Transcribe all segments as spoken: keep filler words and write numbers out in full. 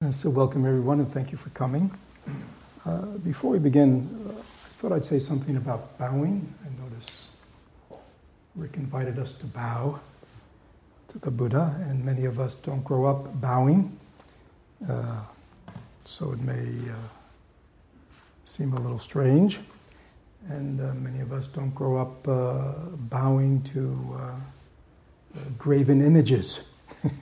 Uh, so welcome everyone, and thank you for coming. Uh, before we begin, uh, I thought I'd say something about bowing. I notice Rick invited us to bow to the Buddha, and many of us don't grow up bowing. Uh, so it may uh, seem a little strange. And uh, many of us don't grow up uh, bowing to uh, uh, graven images.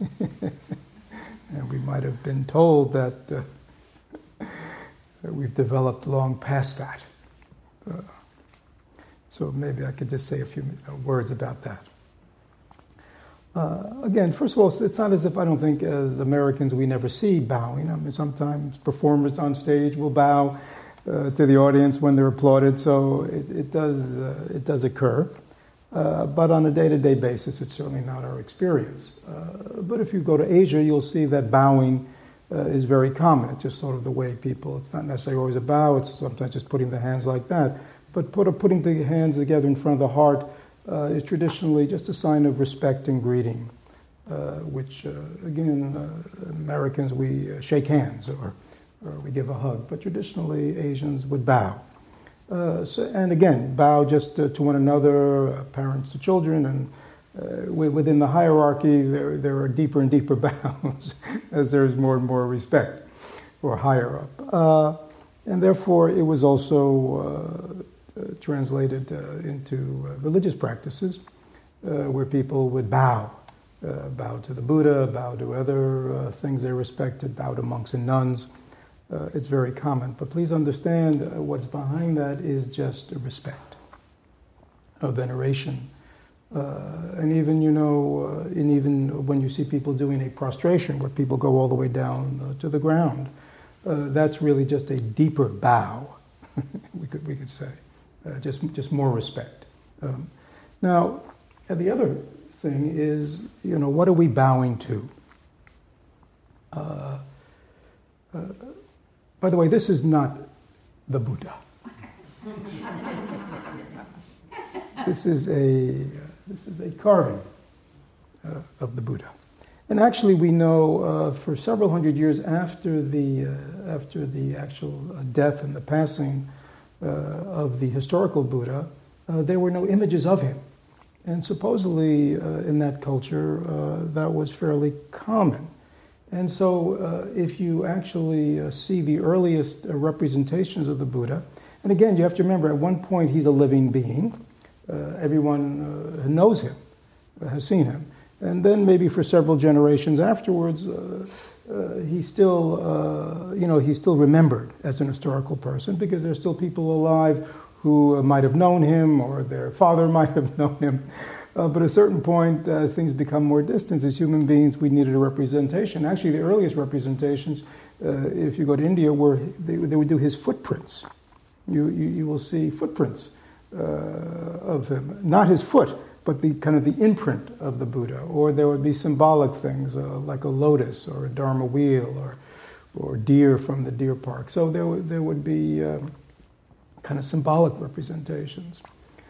And we might have been told that, uh, that we've developed long past that. Uh, so maybe I could just say a few words about that. Uh, again, first of all, it's not as if I don't think as Americans we never see bowing. I mean, sometimes performers on stage will bow uh, to the audience when they're applauded, so it, it does uh, it does occur. Uh, but on a day-to-day basis, it's certainly not our experience. Uh, but if you go to Asia, you'll see that bowing uh, is very common. It's just sort of the way people, it's not necessarily always a bow, it's sometimes just putting the hands like that. But put a, putting the hands together in front of the heart uh, is traditionally just a sign of respect and greeting, uh, which, uh, again, uh, Americans, we uh, shake hands or, or we give a hug. But traditionally, Asians would bow. Uh, so, and again, bow just uh, to one another, uh, parents to children, and uh, within the hierarchy, there, there are deeper and deeper bows as there's more and more respect, or higher up. Uh, and therefore, it was also uh, uh, translated uh, into uh, religious practices uh, where people would bow, uh, bow to the Buddha, bow to other uh, things they respected, bow to monks and nuns. Uh, it's very common, but please understand uh, what's behind that is just a respect, a veneration. Uh, and even, you know, uh, and even when you see people doing a prostration where people go all the way down uh, to the ground, uh, that's really just a deeper bow, we could we could say, uh, just, just more respect. Um, now, uh, the other thing is, you know, what are we bowing to? Uh, uh, By the way, this is not the Buddha. This is a this is a carving uh, of the Buddha, and actually, we know uh, for several hundred years after the uh, after the actual death and the passing uh, of the historical Buddha, uh, there were no images of him, and supposedly uh, in that culture uh, that was fairly common. And so uh, if you actually uh, see the earliest uh, representations of the Buddha, and again, you have to remember, at one point he's a living being. Uh, everyone uh, knows him, uh, has seen him. And then maybe for several generations afterwards, uh, uh, he's still, uh, you know, he's still remembered as an historical person because there's still people alive who uh, might have known him or their father might have known him. Uh, but at a certain point, as things become more distant, as human beings, we needed a representation. Actually, the earliest representations, uh, if you go to India, were they, they would do his footprints. You, you, you will see footprints uh, of him. Not his foot, but the kind of the imprint of the Buddha. Or there would be symbolic things, uh, like a lotus or a dharma wheel or, or deer from the deer park. So there, there would be um, kind of symbolic representations.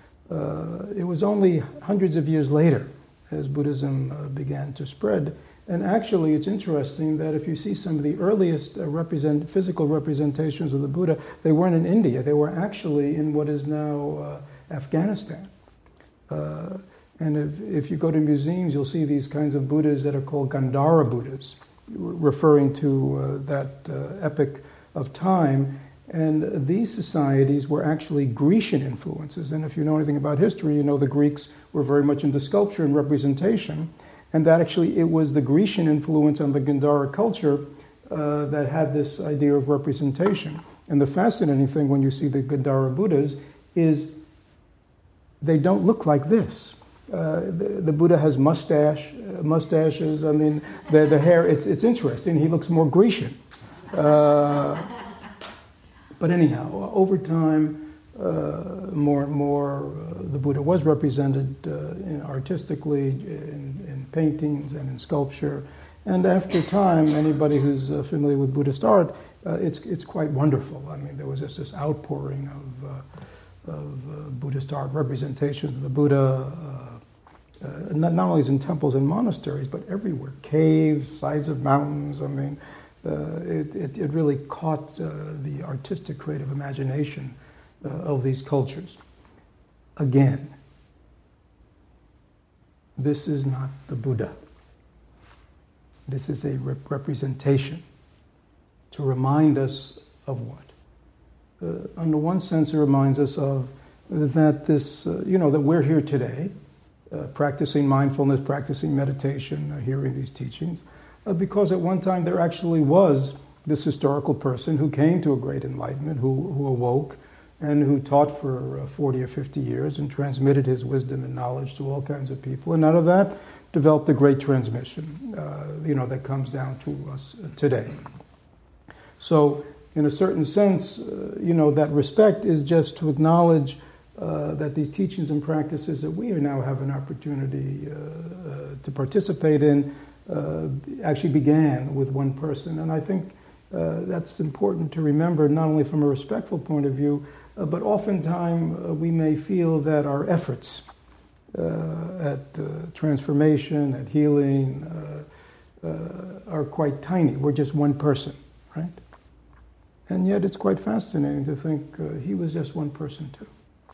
Uh, it was only hundreds of years later as Buddhism uh, began to spread. And actually, it's interesting that if you see some of the earliest uh, represent, physical representations of the Buddha, they weren't in India. They were actually in what is now uh, Afghanistan. Uh, and if, if you go to museums, you'll see these kinds of Buddhas that are called Gandhara Buddhas, referring to uh, that uh, epoch of time. And these societies were actually Grecian influences. And if you know anything about history, you know the Greeks were very much into sculpture and representation. And that actually, it was the Grecian influence on the Gandhara culture uh, that had this idea of representation. And the fascinating thing when you see the Gandhara Buddhas is they don't look like this. Uh, the, the Buddha has mustache, uh, mustaches. I mean, the, the hair, it's, it's interesting. He looks more Grecian. Uh, But anyhow, over time, uh, more and more, uh, the Buddha was represented uh, in artistically in, in paintings and in sculpture. And after time, anybody who's uh, familiar with Buddhist art, uh, it's it's quite wonderful. I mean, there was just this outpouring of, uh, of uh, Buddhist art representations of the Buddha, uh, uh, not, not only in temples and monasteries, but everywhere. Caves, sides of mountains. I mean, it, it, it really caught uh, the artistic, creative imagination uh, of these cultures. Again, this is not the Buddha. This is a rep- representation to remind us of what? Uh, on the one sense, it reminds us of that this, uh, you know, that we're here today, uh, practicing mindfulness, practicing meditation, uh, hearing these teachings, uh, because at one time there actually was this historical person who came to a great enlightenment, who, who awoke, and who taught for uh, forty or fifty years and transmitted his wisdom and knowledge to all kinds of people. And out of that developed a great transmission, uh, you know, that comes down to us today. So, in a certain sense, uh, you know, that respect is just to acknowledge uh, that these teachings and practices that we now have an opportunity uh, uh, to participate in uh, actually began with one person. And I think uh, that's important to remember, not only from a respectful point of view, uh, but oftentimes uh, we may feel that our efforts uh, at uh, transformation, at healing, uh, uh, are quite tiny. We're just one person, right? And yet it's quite fascinating to think uh, he was just one person too.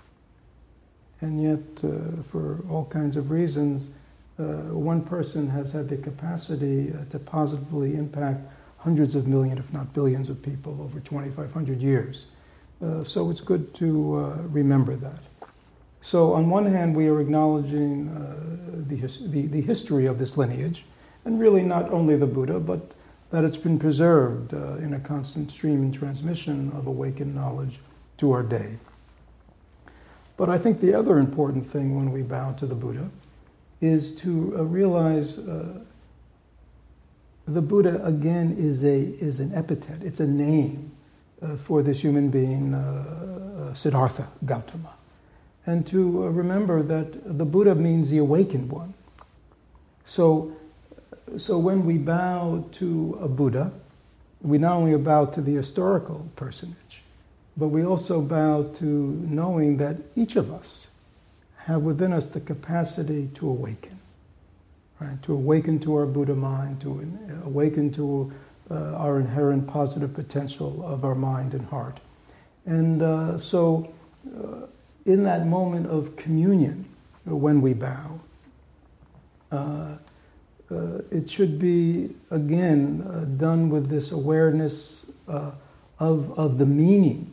And yet, uh, for all kinds of reasons, uh, one person has had the capacity uh, to positively impact hundreds of millions, if not billions of people over twenty-five hundred years. Uh, so it's good to uh, remember that. So on one hand, we are acknowledging uh, the, his- the, the history of this lineage, and really not only the Buddha, but that it's been preserved uh, in a constant stream and transmission of awakened knowledge to our day. But I think the other important thing when we bow to the Buddha is to uh, realize uh, the Buddha, again, is a is an epithet. It's a name uh, for this human being, uh, uh, Siddhartha Gautama. And to uh, remember that the Buddha means the awakened one. So, so when we bow to a Buddha, we not only bow to the historical personage, but we also bow to knowing that each of us have within us the capacity to awaken, right? To awaken to our Buddha mind, to awaken to uh, our inherent positive potential of our mind and heart. And uh, so uh, in that moment of communion, when we bow, uh, uh, it should be, again, uh, done with this awareness uh, of, of the meaning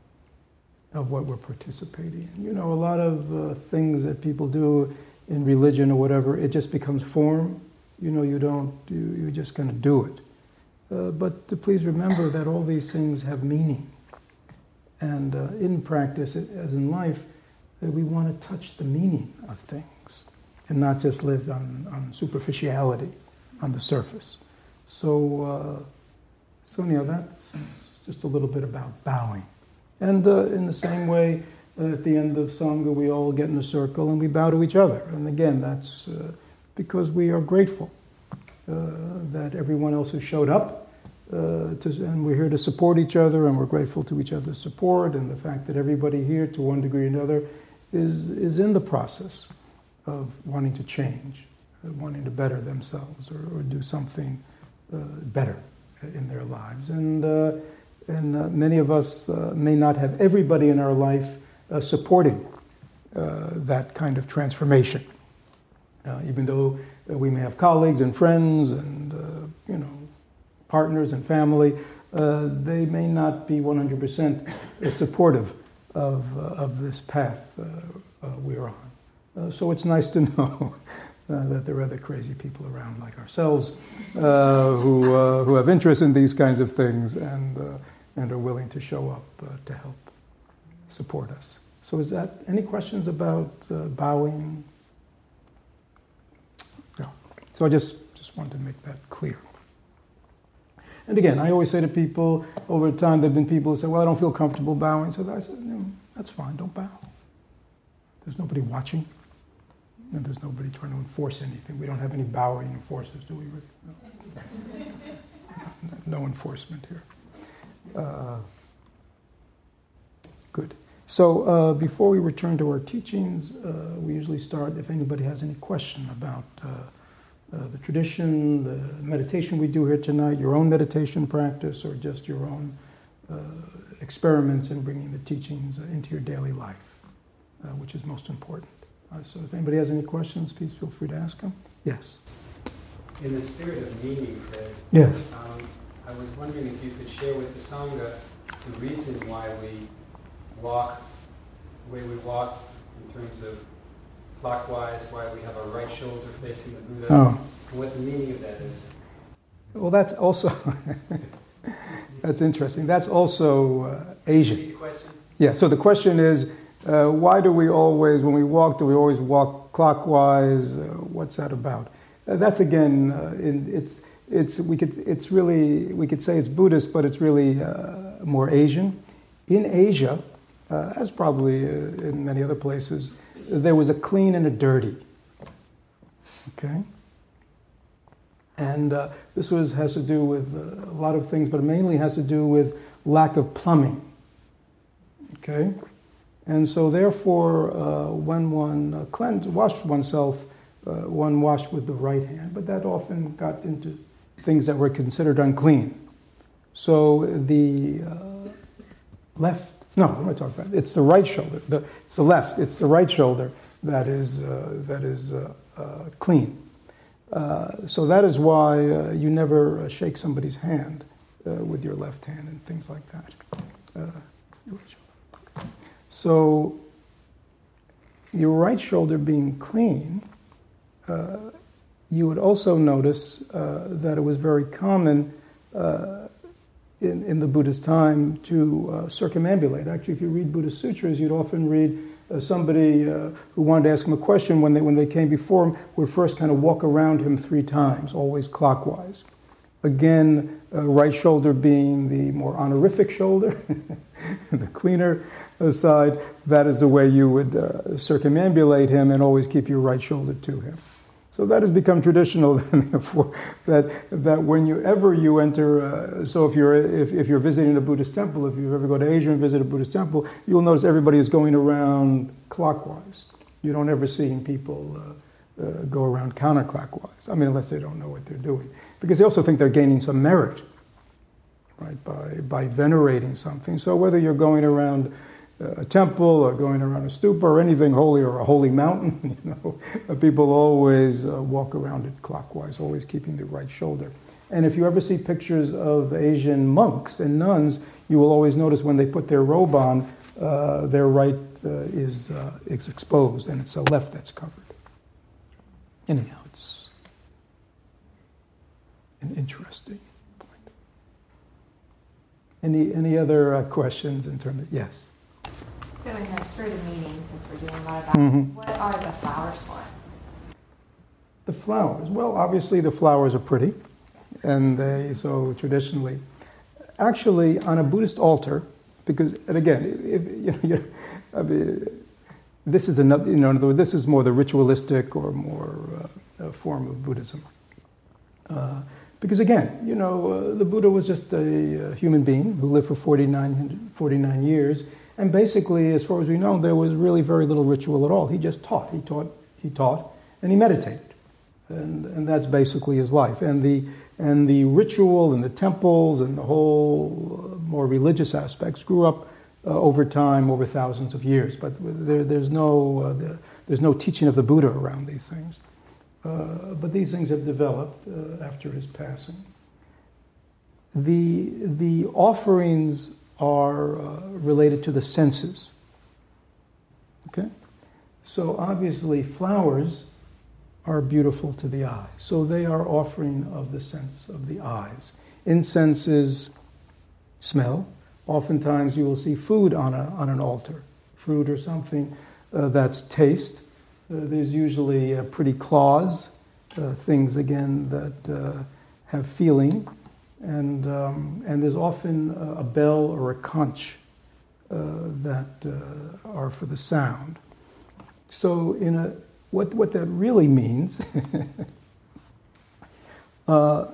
of what we're participating in. You know, a lot of uh, things that people do in religion or whatever, it just becomes form. You know, you don't, you, you're just going to do it. Uh, but to please remember that all these things have meaning. And uh, in practice, as in life, uh, we want to touch the meaning of things and not just live on, on superficiality, on the surface. So, uh, so you know, that's just a little bit about bowing. And uh, in the same way, uh, at the end of Sangha, we all get in a circle and we bow to each other. And again, that's uh, because we are grateful uh, that everyone else who showed up, uh, to, and we're here to support each other, and we're grateful to each other's support, and the fact that everybody here, to one degree or another, is, is in the process of wanting to change, uh, wanting to better themselves, or, or do something uh, better in their lives. And uh, And uh, many of us uh, may not have everybody in our life uh, supporting uh, that kind of transformation. Uh, even though uh, we may have colleagues and friends and, uh, you know, partners and family, uh, they may not be one hundred percent supportive of, uh, of this path uh, uh, we're on. Uh, so it's nice to know Uh, that there are other crazy people around like ourselves uh, who uh, who have interest in these kinds of things and uh, and are willing to show up uh, to help support us. So, is that any questions about uh, bowing? No. So I just just wanted to make that clear. And again, I always say to people over time, there've been people who say, "Well, I don't feel comfortable bowing." So I said, no, "That's fine. Don't bow. There's nobody watching." And there's nobody trying to enforce anything. We don't have any bowing enforcers, do we? No, no enforcement here. Uh, good. So uh, before we return to our teachings, uh, we usually start if anybody has any question about uh, uh, the tradition, the meditation we do here tonight, your own meditation practice, or just your own uh, experiments in bringing the teachings into your daily life, uh, which is most important. Uh, so if anybody has any questions, please feel free to ask them. Yes? In the spirit of meaning, Fred, yes. um, I was wondering if you could share with the Sangha the reason why we walk the way we walk in terms of clockwise, why we have our right shoulder facing the Buddha, oh. and what the meaning of that is. Well, that's also, that's interesting. That's also uh, Asian. Repeat the question? Yeah, so the question is, uh, why do we always, when we walk, do we always walk clockwise? Uh, what's that about? Uh, that's again, uh, in, it's, it's, we could, it's really, we could say it's Buddhist, but it's really uh, more Asian. In Asia, uh, as probably uh, in many other places, there was a clean and a dirty. Okay? And uh, this was, has to do with uh, a lot of things, but it mainly has to do with lack of plumbing. Okay? And so therefore, uh, when one uh, cleansed, washed oneself, uh, one washed with the right hand, but that often got into things that were considered unclean. So the uh, left, no, what am I talking about? It's the right shoulder. The, it's the left. It's the right shoulder that is uh, that is uh, uh, clean. Uh, so that is why uh, you never uh, shake somebody's hand uh, with your left hand and things like that. Uh, your right shoulder. So your right shoulder being clean, uh, you would also notice uh, that it was very common uh, in, in the Buddha's time to uh, circumambulate. Actually, if you read Buddhist sutras, you'd often read uh, somebody uh, who wanted to ask him a question when they, when they came before him would first kind of walk around him three times, always clockwise. Again, uh, right shoulder being the more honorific shoulder, the cleaner side, that is the way you would uh, circumambulate him and always keep your right shoulder to him. So that has become traditional, therefore, that that whenever you enter, uh, so if you're if, if you're visiting a Buddhist temple, if you ever go to Asia and visit a Buddhist temple, you'll notice everybody is going around clockwise. You don't ever see people uh, uh, go around counterclockwise. I mean, unless they don't know what they're doing, because they also think they're gaining some merit, right, by by venerating something. So whether you're going around a temple or going around a stupa or anything holy or a holy mountain, you know, people always uh, walk around it clockwise, always keeping the right shoulder. And if you ever see pictures of Asian monks and nuns, you will always notice when they put their robe on, uh, their right uh, is, uh, is exposed and it's the left that's covered. Anyhow, it's an interesting point. Any, any other uh, questions in terms of, yes? So in the spirit of meaning, since we're doing a lot of that, Mm-hmm. what are the flowers for? The flowers. Well, obviously the flowers are pretty, and they, so traditionally, actually on a Buddhist altar, because, and again, if, you know, you, I mean, this is another, you know, in other words, this is more the ritualistic or more uh, form of Buddhism. Uh, because again, you know, uh, the Buddha was just a, a human being who lived for forty-nine, forty-nine years. And basically, as far as we know, there was really very little ritual at all. He just taught. He taught, he taught, and he meditated. And, and that's basically his life. And the, and the ritual and the temples and the whole uh, more religious aspects grew up uh, over time, over thousands of years. But there, there's, no, uh, there, there's no teaching of the Buddha around these things. Uh, but these things have developed uh, after his passing. The, the offerings are uh, related to the senses. Okay? So obviously flowers are beautiful to the eye. So they are offering of the sense of the eyes. Incense is smell. Oftentimes you will see food on, a, on an altar, fruit or something uh, that's taste. Uh, there's usually uh, pretty claws, uh, things again that uh, have feeling. And um, and there's often a bell or a conch uh, that uh, are for the sound. So in a what what that really means, uh,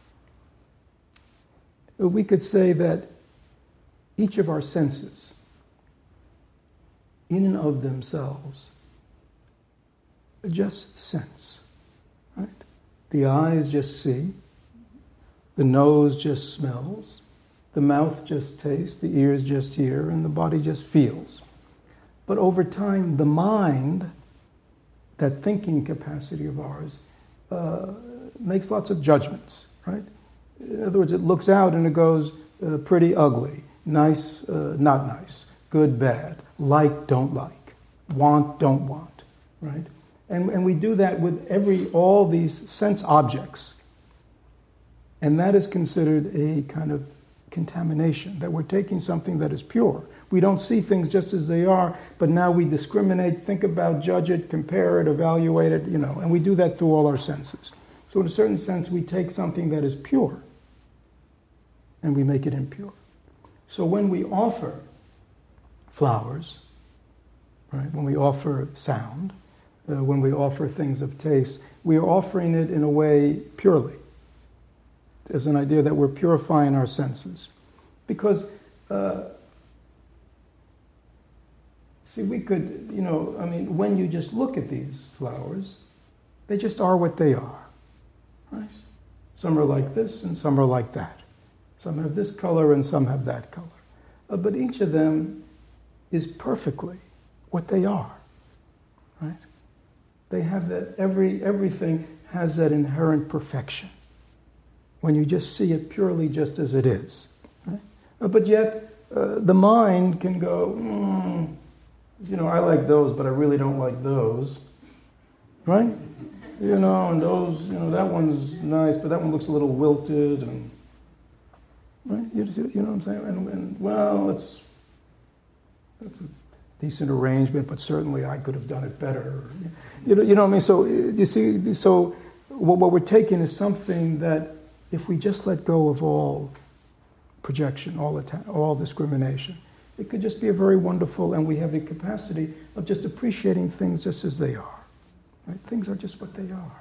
we could say that each of our senses, in and of themselves, just sense, right? The eyes just see, the nose just smells, the mouth just tastes, the ears just hear, and the body just feels. But over time, the mind, that thinking capacity of ours, uh, makes lots of judgments, right? In other words, it looks out and it goes uh, pretty, ugly, nice, uh, not nice, good, bad, like, don't like, want, don't want, right? And, and we do that with every, all these sense objects. And that is considered a kind of contamination, that we're taking something that is pure. We don't see things just as they are, but now we discriminate, think about, judge it, compare it, evaluate it, you know, and we do that through all our senses. So in a certain sense, we take something that is pure and we make it impure. So when we offer flowers, right, when we offer sound, uh, when we offer things of taste, we are offering it in a way purely. There's an idea that we're purifying our senses. Because, uh, see, we could, you know, I mean, when you just look at these flowers, they just are what they are, right? Some are like this and some are like that. Some have this color and some have that color. Uh, but each of them is perfectly what they are, right? They have that, every, everything has that inherent perfection when you just see it purely just as it is, right? Uh, but yet, uh, the mind can go, mm, you know, I like those, but I really don't like those, right? You know, and those, you know, that one's nice, but that one looks a little wilted, and, right? You, you know what I'm saying? And, and well, it's, it's a decent arrangement, but certainly I could have done it better. You know, you know what I mean? So, you see, so what, what we're taking is something that, if we just let go of all projection, all atta- all discrimination, it could just be a very wonderful, and we have the capacity of just appreciating things just as they are. Right? Things are just what they are.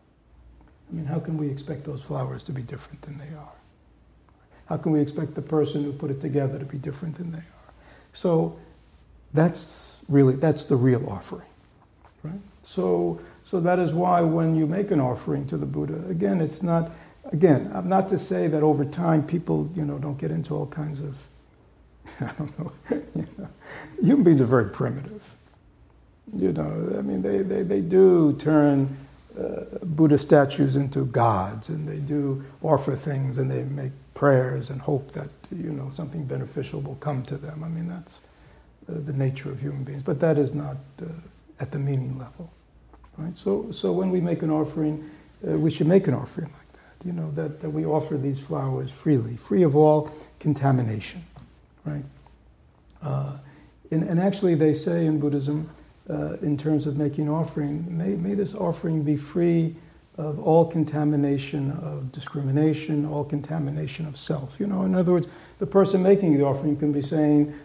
I mean, how can we expect those flowers to be different than they are? How can we expect the person who put it together to be different than they are? So that's really, that's the real offering, right? So, so that is why when you make an offering to the Buddha, again, it's not, again, I'm not to say that over time people, you know, don't get into all kinds of, I don't know, you know, human beings are very primitive. You know, I mean, they, they, they do turn uh, Buddha statues into gods, and they do offer things, and they make prayers and hope that, you know, something beneficial will come to them. I mean, that's uh, the nature of human beings, but that is not uh, at the meaning level, right? So, so when we make an offering, uh, we should make an offering like that, you know, that, that we offer these flowers freely, free of all contamination, right? Uh, and, and actually they say in Buddhism, uh, in terms of making offering, may, may this offering be free of all contamination of discrimination, all contamination of self. You know, in other words, the person making the offering can be saying,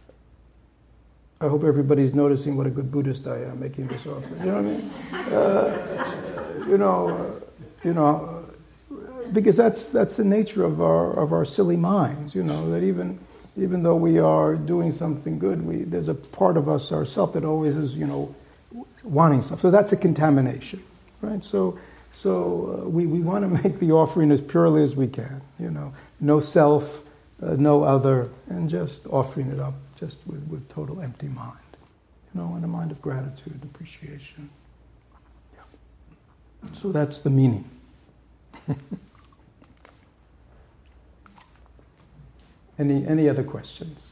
I hope everybody's noticing what a good Buddhist I am making this offering. You know what I mean? Uh, you know, uh, you know, uh, because that's that's the nature of our of our silly minds. You know, that even even though we are doing something good, we there's a part of us, ourself, that always is, you know, wanting stuff. So that's a contamination, right? So so uh, we we want to make the offering as purely as we can. You know, no self, uh, no other, and just offering it up just with, with total empty mind, you know, and a mind of gratitude, appreciation. Yeah. So that's the meaning. Any any other questions?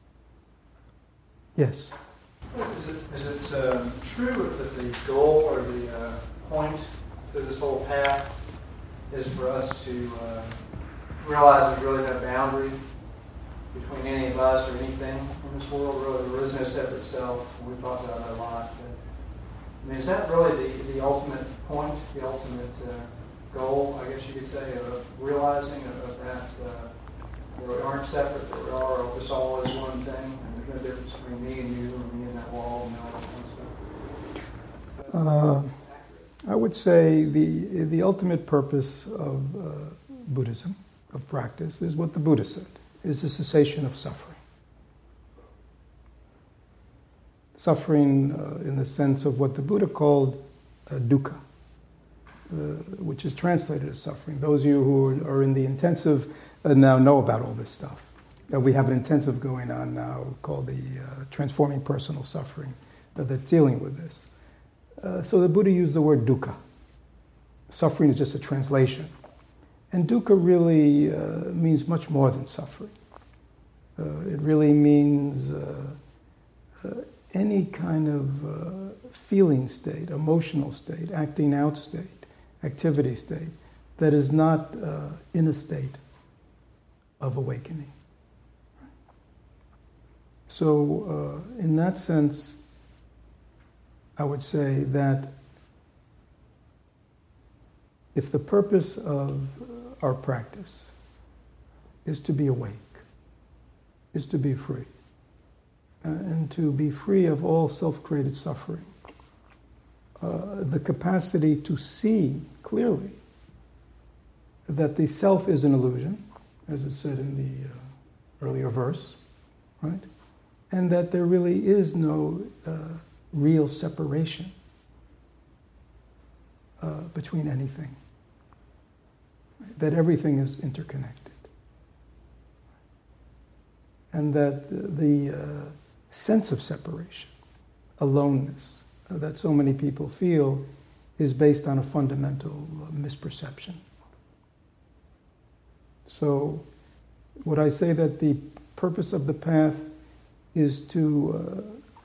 Yes. Is it, is it um, true that the goal or the uh, point to this whole path is for us to uh, realize there's really no boundary between any of us or anything in this world? Really, there is no separate self. We've talked about that a lot. But, I mean, is that really the, the ultimate point, the ultimate uh, goal, I guess you could say, of realizing of, of that, uh, that we aren't separate, that we are, this all is one thing, and there's no difference between me and you, or me and that wall, and all that kind of stuff? Uh, I would say the the ultimate purpose of uh, Buddhism, of practice, is what the Buddha said, is the cessation of suffering. Suffering uh, in the sense of what the Buddha called uh, dukkha. uh, which is translated as suffering. Those of you who are, are in the intensive uh, now know about all this stuff. Uh, we have an intensive going on now called the uh, Transforming Personal Suffering uh, that's dealing with this. Uh, so the Buddha used the word dukkha. Suffering is just a translation. And dukkha really uh, means much more than suffering. Uh, it really means uh, uh, any kind of uh, feeling state, emotional state, acting out state, activity state that is not uh, in a state of awakening. So uh, in that sense, I would say that if the purpose of our practice is to be awake, is to be free, uh, and to be free of all self-created suffering, uh, the capacity to see clearly that the self is an illusion, as it said in the uh, earlier verse, right? And that there really is no uh, real separation uh, between anything. Right? That everything is interconnected. And that the uh, sense of separation, aloneness, uh, that so many people feel is based on a fundamental uh, misperception. So, would I say that the purpose of the path is to, uh,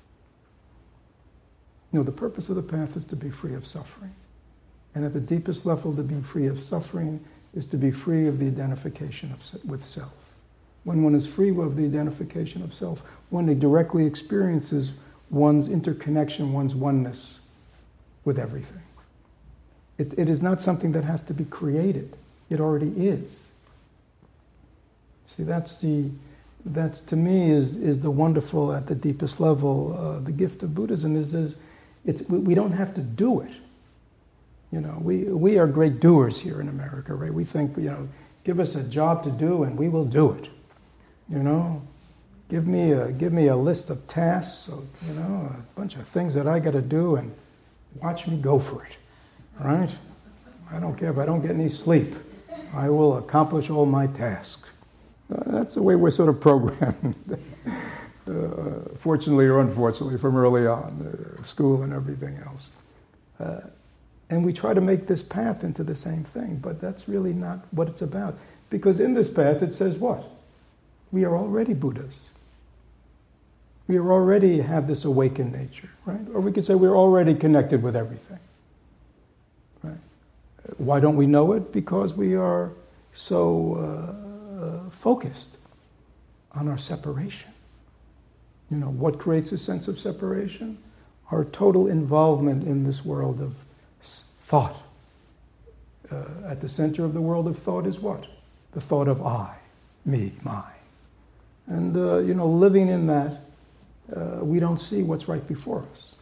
you know, the purpose of the path is to be free of suffering. And at the deepest level, to be free of suffering is to be free of the identification of, with self. When one is free of the identification of self, one directly experiences one's interconnection, one's oneness with everything. It, it is not something that has to be created. It already is. See, that's the, that's to me is, is the wonderful, at the deepest level, uh, the gift of Buddhism is, is it's, we, we don't have to do it. You know, we, we are great doers here in America, right? We think, you know, give us a job to do and we will do it. You know, give me a, give me a list of tasks, so, you know, a bunch of things that I got to do and watch me go for it, all right? I don't care if I don't get any sleep. I will accomplish all my tasks. Uh, that's the way we're sort of programmed, uh, fortunately or unfortunately, from early on, uh, school and everything else. Uh, and we try to make this path into the same thing, but that's really not what it's about. Because in this path it says what? We are already Buddhas. We are already have this awakened nature, right? Or we could say we're already connected with everything, right? Why don't we know it? Because we are so uh, uh, focused on our separation. You know, what creates a sense of separation? Our total involvement in this world of thought. Uh, at the center of the world of thought is what? The thought of I, me, mine. And, uh, you know, living in that, uh, we don't see what's right before us.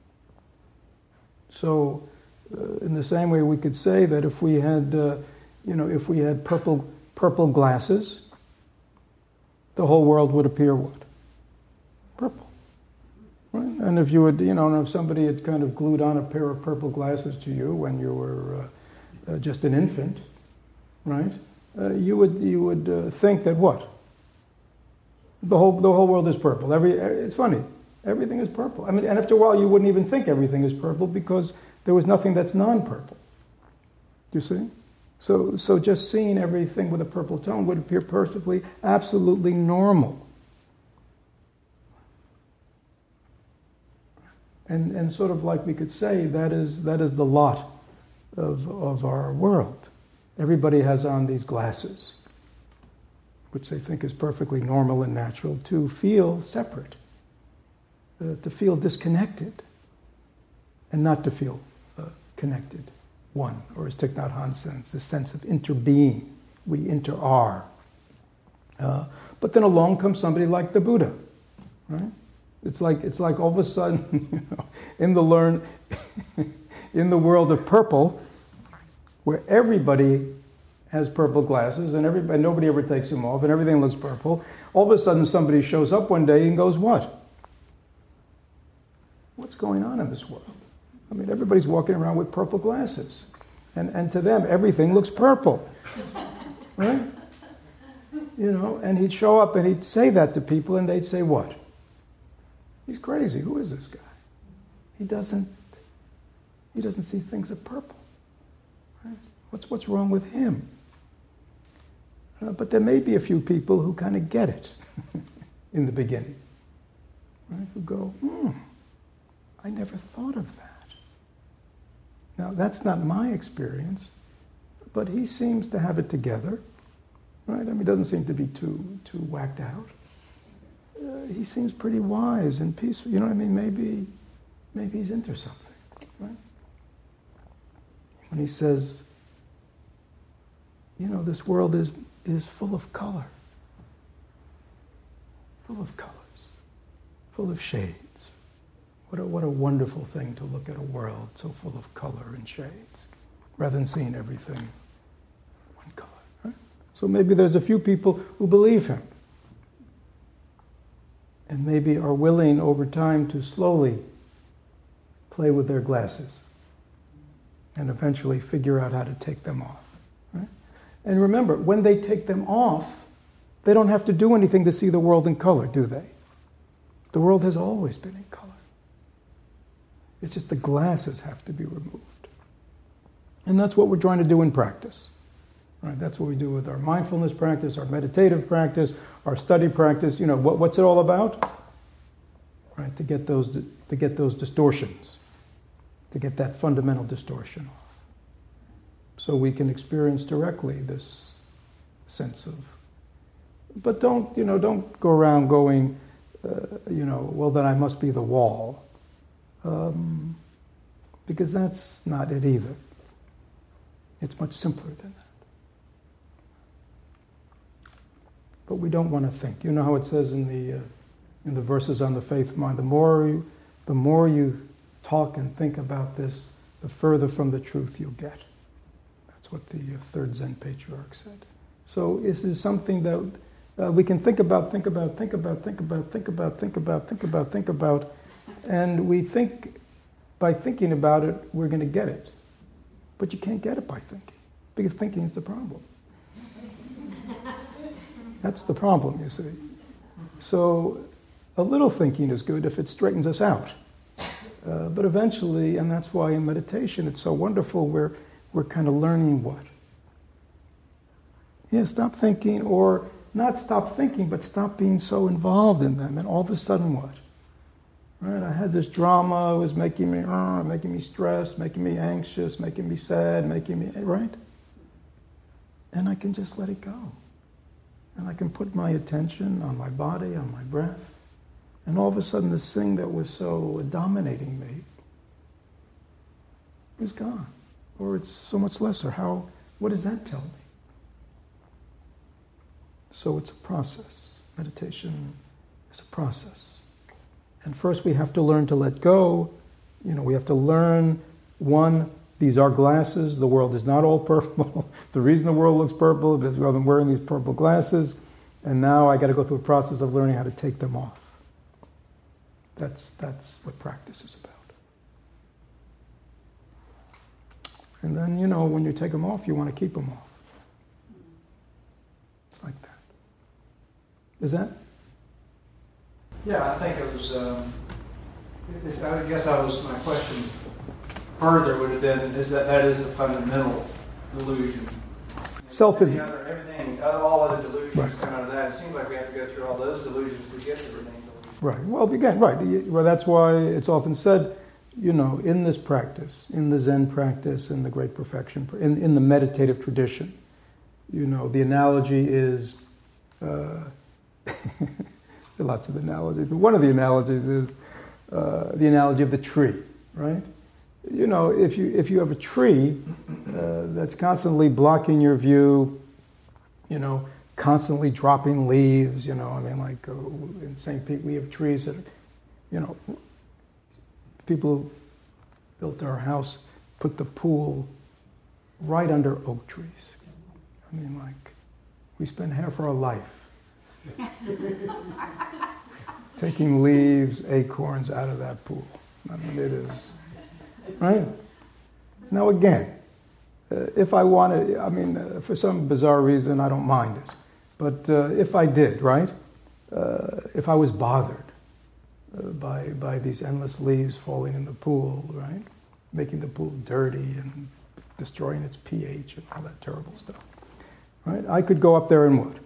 So, uh, in the same way, we could say that if we had, uh, you know, if we had purple purple glasses, the whole world would appear what? Purple. Right? And if you would, you know, if somebody had kind of glued on a pair of purple glasses to you when you were uh, uh, just an infant, right? Uh, you would you would uh, think that what? The whole the whole world is purple. Every it's funny. Everything is purple. I mean, and after a while, you wouldn't even think everything is purple because there was nothing that's non-purple. Do you see? So so just seeing everything with a purple tone would appear perfectly, absolutely normal. And and sort of like we could say that is that is the lot of of our world. Everybody has on these glasses, which they think is perfectly normal and natural, to feel separate, uh, to feel disconnected, and not to feel uh, connected, one, or as Thich Nhat Hanh says, the sense of interbeing. We inter-are. Uh, but then along comes somebody like the Buddha, right? It's like it's like all of a sudden, you know, in the learn, in the world of purple, where everybody has purple glasses and everybody, nobody ever takes them off and everything looks purple, all of a sudden somebody shows up one day and goes, what? What's going on in this world? I mean, everybody's walking around with purple glasses. And, and to them, everything looks purple. Right? You know, and he'd show up and he'd say that to people and they'd say, what? He's crazy. Who is this guy? He doesn't, he doesn't see things are purple. Right? What's, what's wrong with him? Uh, but there may be a few people who kind of get it in the beginning. Right? Who go, hmm, I never thought of that. Now, that's not my experience, but he seems to have it together. Right? I mean, he doesn't seem to be too too whacked out. Uh, he seems pretty wise and peaceful. You know what I mean? Maybe, maybe he's into something. Right? When he says, you know, this world is is full of color, full of colors, full of shades. What a what a wonderful thing to look at a world so full of color and shades, rather than seeing everything one color. Right? So maybe there's a few people who believe him, and maybe are willing over time to slowly play with their glasses, and eventually figure out how to take them off. Right? And remember, when they take them off, they don't have to do anything to see the world in color, do they? The world has always been in color. It's just the glasses have to be removed. And that's what we're trying to do in practice. Right? That's what we do with our mindfulness practice, our meditative practice, our study practice. You know, what, what's it all about? Right? To get those to get those distortions, to get that fundamental distortion off, so we can experience directly this sense of. But don't you know? Don't go around going, uh, you know. Well, then I must be the wall. Um, because that's not it either. It's much simpler than that. But we don't want to think. You know how it says in the uh, in the verses on the faith mind. The more you, the more you talk and think about this, the further from the truth you'll get. That's what the uh, third Zen patriarch said. So this is something that uh, we can think about, think about, think about, think about, think about, think about, think about, think about. And we think, by thinking about it, we're going to get it. But you can't get it by thinking, because thinking is the problem. That's the problem, you see. So a little thinking is good if it straightens us out. Uh, but eventually, and that's why in meditation it's so wonderful, we're, we're kind of learning what? Yeah, stop thinking, or not stop thinking, but stop being so involved in them. And all of a sudden what? Right, I had this drama, it was making me, uh, making me stressed, making me anxious, making me sad, making me, right? And I can just let it go. And I can put my attention on my body, on my breath. And all of a sudden this thing that was so dominating me is gone. Or it's so much lesser. How, what does that tell me? So it's a process. Meditation is a process. And first we have to learn to let go. You know, we have to learn, one, these are glasses. The world is not all purple. The reason the world looks purple is because I've been wearing these purple glasses, and now I got to go through a process of learning how to take them off. That's, that's what practice is about. And then, you know, when you take them off, you want to keep them off. It's like that. Is that? Yeah, I think it was, um, if, I guess I was, my question further would have been, is that that is the fundamental delusion. Self is... Other, everything, all other delusions Right. come out of that. It seems like we have to go through all those delusions to get to the remaining delusion. Right. Well, again, right. Well, that's why it's often said, you know, in this practice, in the Zen practice, in the great perfection, in, in the meditative tradition, you know, the analogy is... Uh, There are lots of analogies, but one of the analogies is uh, the analogy of the tree, right? You know, if you if you have a tree uh, that's constantly blocking your view, you know, constantly dropping leaves, you know, I mean, like uh, in Saint Pete we have trees that, you know, people who built our house put the pool right under oak trees. I mean, like, we spend half our life taking leaves, acorns out of that pool. I mean, it is, right? Now again, Uh, if I wanted, I mean, uh, for some bizarre reason, I don't mind it. But uh, if I did, right? Uh, if I was bothered uh, by by these endless leaves falling in the pool, right? Making the pool dirty and destroying its pH and all that terrible stuff, right? I could go up there and what?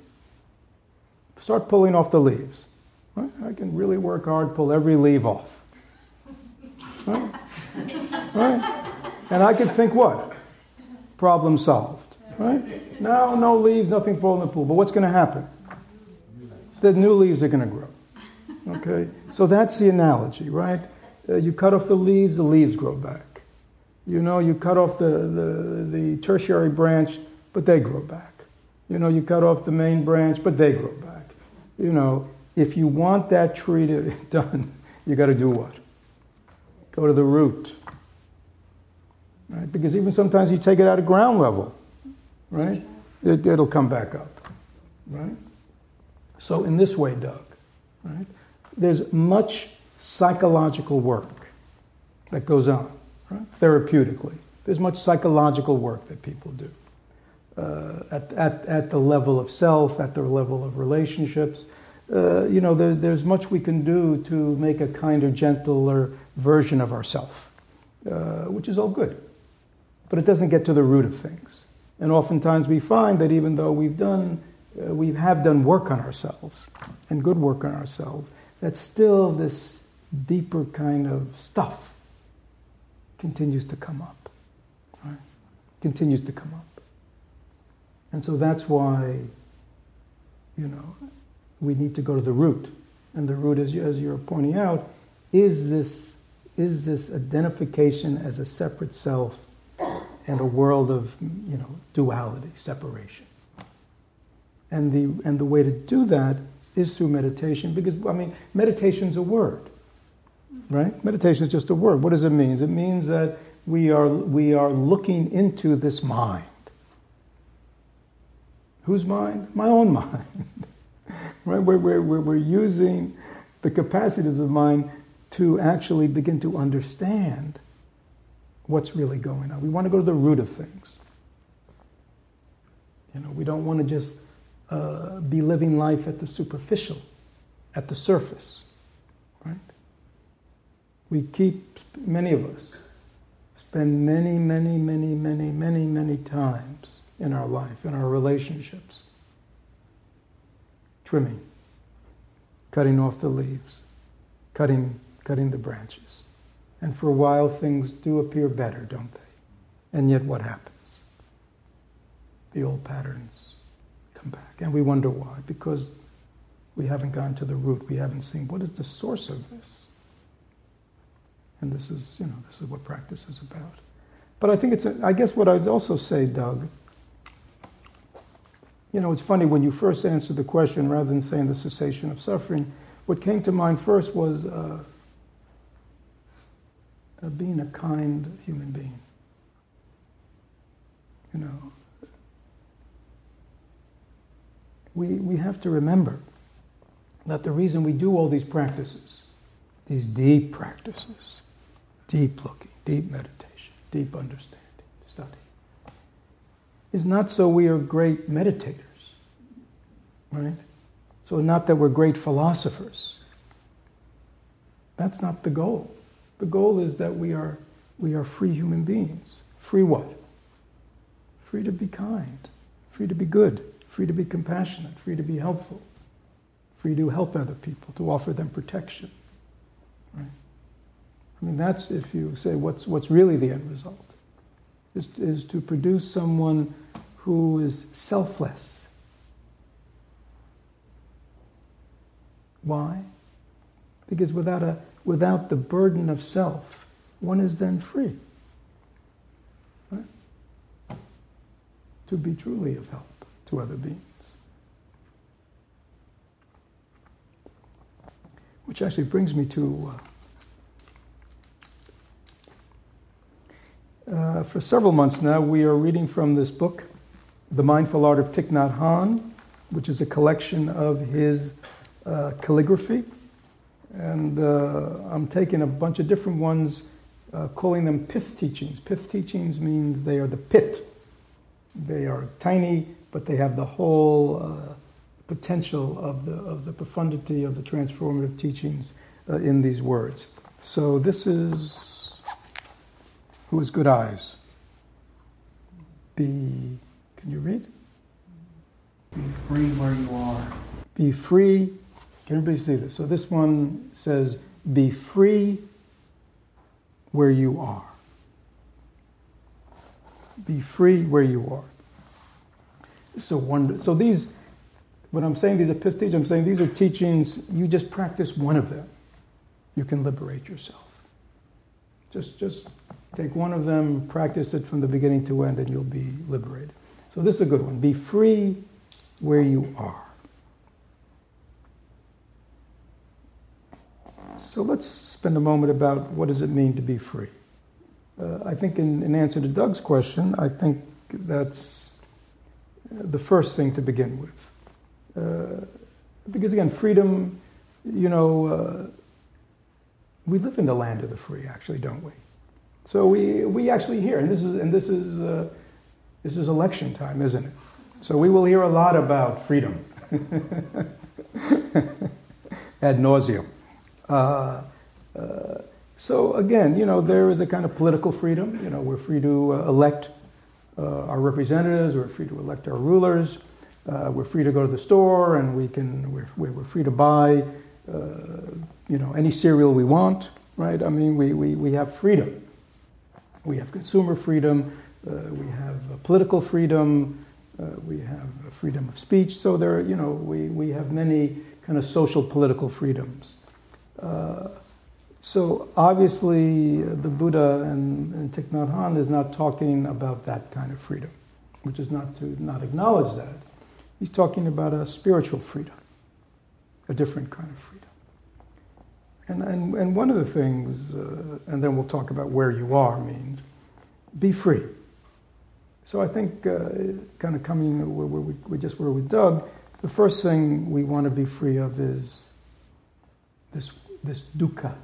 Start pulling off the leaves. Right? I can really work hard, pull every leaf off. Right? Right? And I could think what? Problem solved. Right? Now, no leaves, nothing fall in the pool. But what's going to happen? The new leaves are going to grow. Okay? So that's the analogy, right? Uh, you cut off the leaves, the leaves grow back. You know, you cut off the, the, the tertiary branch, but they grow back. You know, you cut off the main branch, but they grow back. You know, if you want that tree to be done, you got to do what? Go to the root. Right? Because even sometimes you take it out of ground level, right? It, it'll come back up, right? So in this way, Doug, right? There's much psychological work that goes on, right? Therapeutically. There's much psychological work that people do. Uh, at, at, at the level of self, at the level of relationships. Uh, you know, there, there's much we can do to make a kinder, gentler version of ourself, uh, which is all good. But it doesn't get to the root of things. And oftentimes we find that even though we've done, uh, we have done work on ourselves, and good work on ourselves, that still this deeper kind of stuff continues to come up, right? Continues to come up. And so that's why, you know, we need to go to the root. And the root, as, you, as you're pointing out, is this, is this identification as a separate self and a world of, you know, duality, separation. And the, and the way to do that is through meditation, because, I mean, meditation's a word, right? Meditation is just a word. What does it mean? It means that we are, we are looking into this mind. Whose mind? My own mind. Right? We're, we're, we're using the capacities of mind to actually begin to understand what's really going on. We want to go to the root of things. You know, we don't want to just uh, be living life at the superficial, at the surface. Right? We keep, many of us, spend many, many, many, many, many, many times in our life, in our relationships, trimming, cutting off the leaves, cutting, cutting the branches. And for a while things do appear better, don't they? And yet what happens? The old patterns come back. And we wonder why. Because we haven't gone to the root. We haven't seen what is the source of this. And this is, you know, this is what practice is about. But I think it's, a, I guess what I'd also say, Doug, you know, it's funny, when you first answered the question, rather than saying the cessation of suffering, what came to mind first was uh, uh, being a kind human being. You know, we, we have to remember that the reason we do all these practices, these deep practices, deep looking, deep meditation, deep understanding, study, is not so we are great meditators, right? So not that we're great philosophers. That's not the goal. The goal is that we are we are free human beings. Free what? Free to be kind, free to be good, free to be compassionate, free to be helpful, free to help other people, to offer them protection. Right? I mean, that's, if you say what's what's really the end result, is, is to produce someone who is selfless. Why? Because without a without the burden of self, one is then free. Right? To be truly of help to other beings. Which actually brings me to uh, uh, for several months now, we are reading from this book, The Mindful Art of Thich Nhat Hanh, which is a collection of his uh, calligraphy. And uh, I'm taking a bunch of different ones, uh, calling them pith teachings. Pith teachings means they are the pit They are tiny, but they have the whole uh, potential of the, of the profundity of the transformative teachings uh, in these words. So this is, who has good eyes? Be, can you read? Be free where you are. Be free. Can everybody see this? So this one says, be free where you are. Be free where you are. So wonder. So these, when I'm saying these are fifth teachings, I'm saying these are teachings, you just practice one of them. You can liberate yourself. Just, just take one of them, practice it from the beginning to end, and you'll be liberated. So this is a good one. Be free where you are. So let's spend a moment about what does it mean to be free. Uh, I think in, in answer to Doug's question, I think that's the first thing to begin with. Uh, because again, freedom, you know, uh, we live in the land of the free, actually, don't we? So we we actually hear, and this is and this is uh, this is election time, isn't it? So we will hear a lot about freedom ad nauseum. Uh, uh, so again, you know, there is a kind of political freedom. You know, we're free to uh, elect uh, our representatives. We're free to elect our rulers. Uh, we're free to go to the store, and we can. We're we're free to buy, uh, you know, any cereal we want. Right? I mean, we we we have freedom. We have consumer freedom. Uh, we have uh, political freedom. Uh, we have freedom of speech. So there, you know, we we have many kind of social political freedoms. Uh, so obviously, uh, the Buddha and, and Thich Nhat Hanh is not talking about that kind of freedom, which is not to not acknowledge that. He's talking about a spiritual freedom, a different kind of freedom. And and, and one of the things, uh, and then we'll talk about where you are, means be free. So I think, uh, kind of coming where we, we just were with Doug, the first thing we want to be free of is this this dukkha,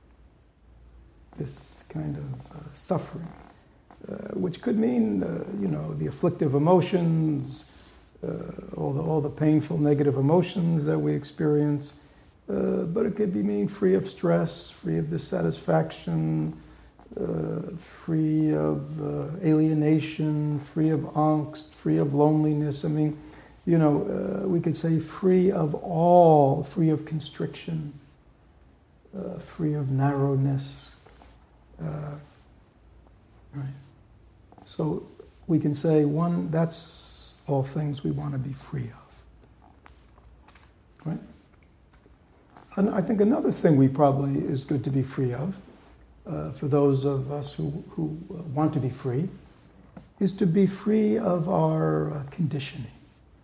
this kind of uh, suffering, uh, which could mean, uh, you know, the afflictive emotions, uh, all the all the painful negative emotions that we experience, uh, but it could be mean free of stress, free of dissatisfaction, uh, free of uh, alienation, free of angst, free of loneliness. I mean, you know, uh, we could say free of all, free of constriction. Uh, free of narrowness, uh, right? So we can say one. That's all things we want to be free of, right? And I think another thing we probably is good to be free of, uh, for those of us who who want to be free, is to be free of our uh, conditioning.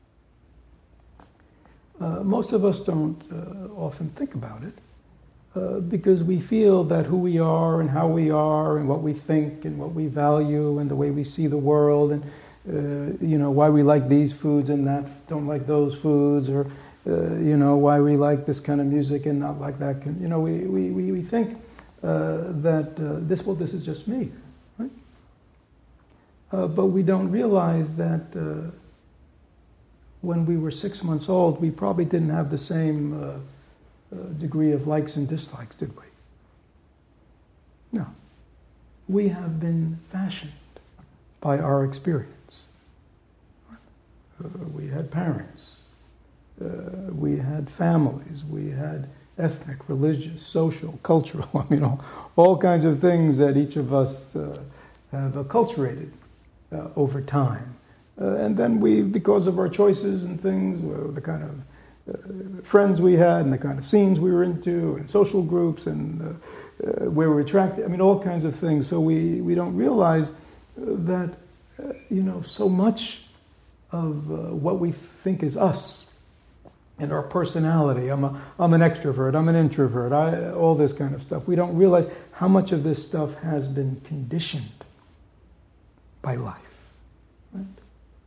Uh, most of us don't uh, often think about it. Uh, because we feel that who we are and how we are and what we think and what we value and the way we see the world and, uh, you know, why we like these foods and that don't like those foods, or, uh, you know, why we like this kind of music and not like that. Kind, you know, we, we, we, we think uh, that uh, this, well, this is just me, right? Uh, but we don't realize that uh, when we were six months old, we probably didn't have the same uh, Uh, degree of likes and dislikes, did we? No. We have been fashioned by our experience. Uh, we had parents. Uh, we had families. We had ethnic, religious, social, cultural, I mean, all, all kinds of things that each of us uh, have acculturated uh, over time. Uh, and then we, because of our choices and things, well, the kind of Uh, friends we had and the kind of scenes we were into and social groups and uh, uh, where we were attracted, I mean, all kinds of things. So we, we don't realize uh, that, uh, you know, so much of uh, what we think is us and our personality. I'm, a, I'm an extrovert, I'm an introvert, I, all this kind of stuff. We don't realize how much of this stuff has been conditioned by life. Right?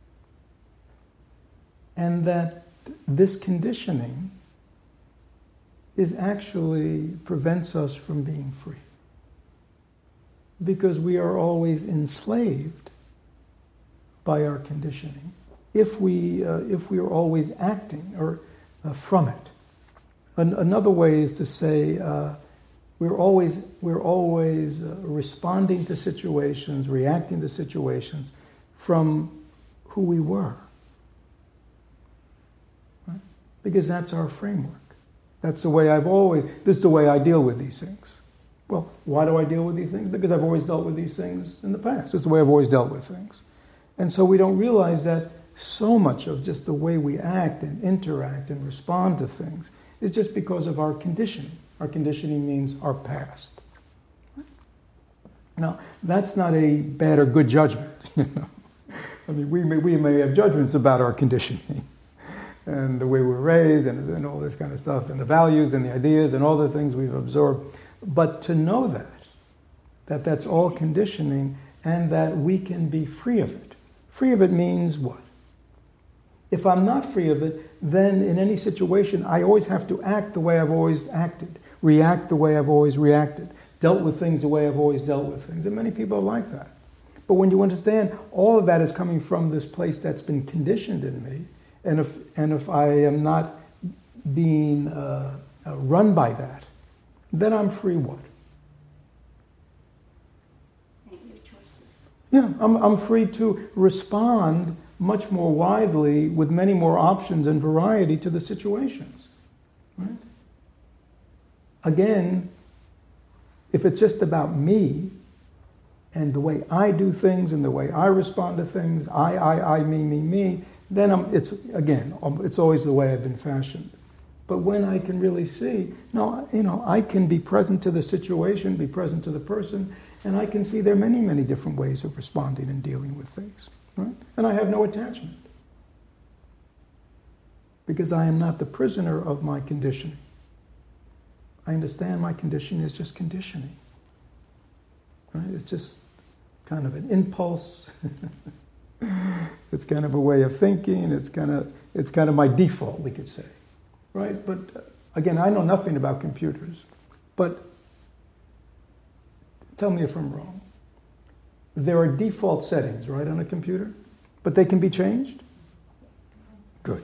And that this conditioning is actually prevents us from being free. Because we are always enslaved by our conditioning if we, uh, if we are always acting or uh, from it. An- another way is to say uh, we're always, we're always uh, responding to situations, reacting to situations from who we were. Right? Because that's our framework. That's the way I've always, this is the way I deal with these things. Well, why do I deal with these things? Because I've always dealt with these things in the past. It's the way I've always dealt with things. And so we don't realize that so much of just the way we act and interact and respond to things is just because of our conditioning. Our conditioning means our past. Now, that's not a bad or good judgment. You know? I mean, we may, we may have judgments about our conditioning and the way we're raised and, and all this kind of stuff and the values and the ideas and all the things we've absorbed. But to know that, that that's all conditioning and that we can be free of it. Free of it means what? If I'm not free of it, then in any situation, I always have to act the way I've always acted, react the way I've always reacted, dealt with things the way I've always dealt with things. And many people are like that. But when you understand all of that is coming from this place that's been conditioned in me, and if, and if I am not being uh, uh, run by that, then I'm free what? Make your choices. Yeah, I'm, I'm free to respond much more widely with many more options and variety to the situations. Right? Again, if it's just about me and the way I do things and the way I respond to things, I, I, I, me, me, me, then I'm, it's, again, it's always the way I've been fashioned. But when I can really see, no, you know, I can be present to the situation, be present to the person, and I can see there are many, many different ways of responding and dealing with things. Right? And I have no attachment. Because I am not the prisoner of my conditioning. I understand my conditioning is just conditioning. Right? It's just kind of an impulse. It's kind of a way of thinking. It's kind of, it's kind of my default, we could say. Right? But uh, again, I know nothing about computers. But tell me if I'm wrong. There are default settings, right, on a computer? But they can be changed? Good.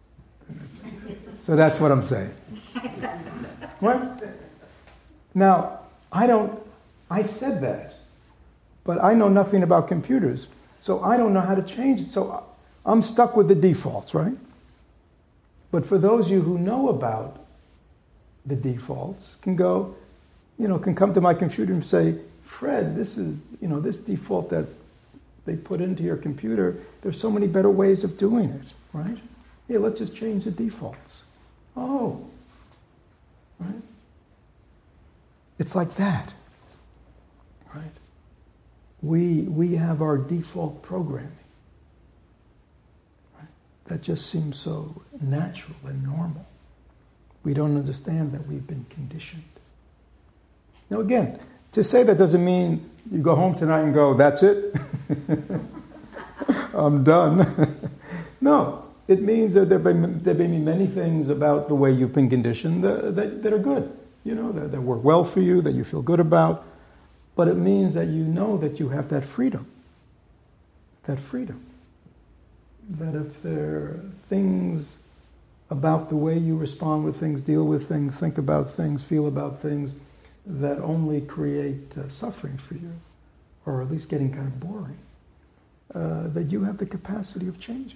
So that's what I'm saying. What? Now, I don't, I said that, but I know nothing about computers, so I don't know how to change it. So I'm stuck with the defaults, right? But for those of you who know about the defaults, can go, you know, can come to my computer and say, Fred, this is, you know, this default that they put into your computer, there's so many better ways of doing it, right? Yeah, let's just change the defaults. Oh, right? It's like that, right? We, we have our default programming, right? That just seems so natural and normal. We don't understand that we've been conditioned. Now again, to say that doesn't mean you go home tonight and go, that's it, I'm done. No, it means that there may, there may be many things about the way you've been conditioned that, that, that are good, you know, that, that work well for you, that you feel good about. But it means that you know that you have that freedom, that freedom. That if there are things about the way you respond with things, deal with things, think about things, feel about things, that only create uh, suffering for you, or at least getting kind of boring, uh, that you have the capacity of changing.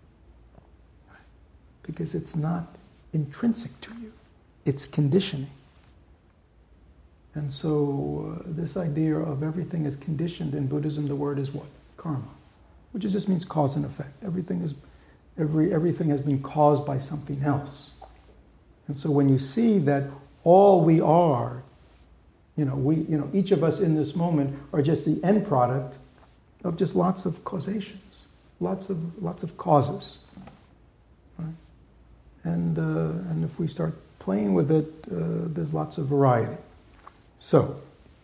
Because it's not intrinsic to you. It's conditioning. And so uh, this idea of everything is conditioned in Buddhism, the word is what? Karma. Which just means cause and effect. Everything is, every, everything has been caused by something else. And so when you see that all we are, you know, we, you know, each of us in this moment are just the end product of just lots of causations, lots of lots of causes. Right? And uh, and if we start playing with it, uh, there's lots of variety. So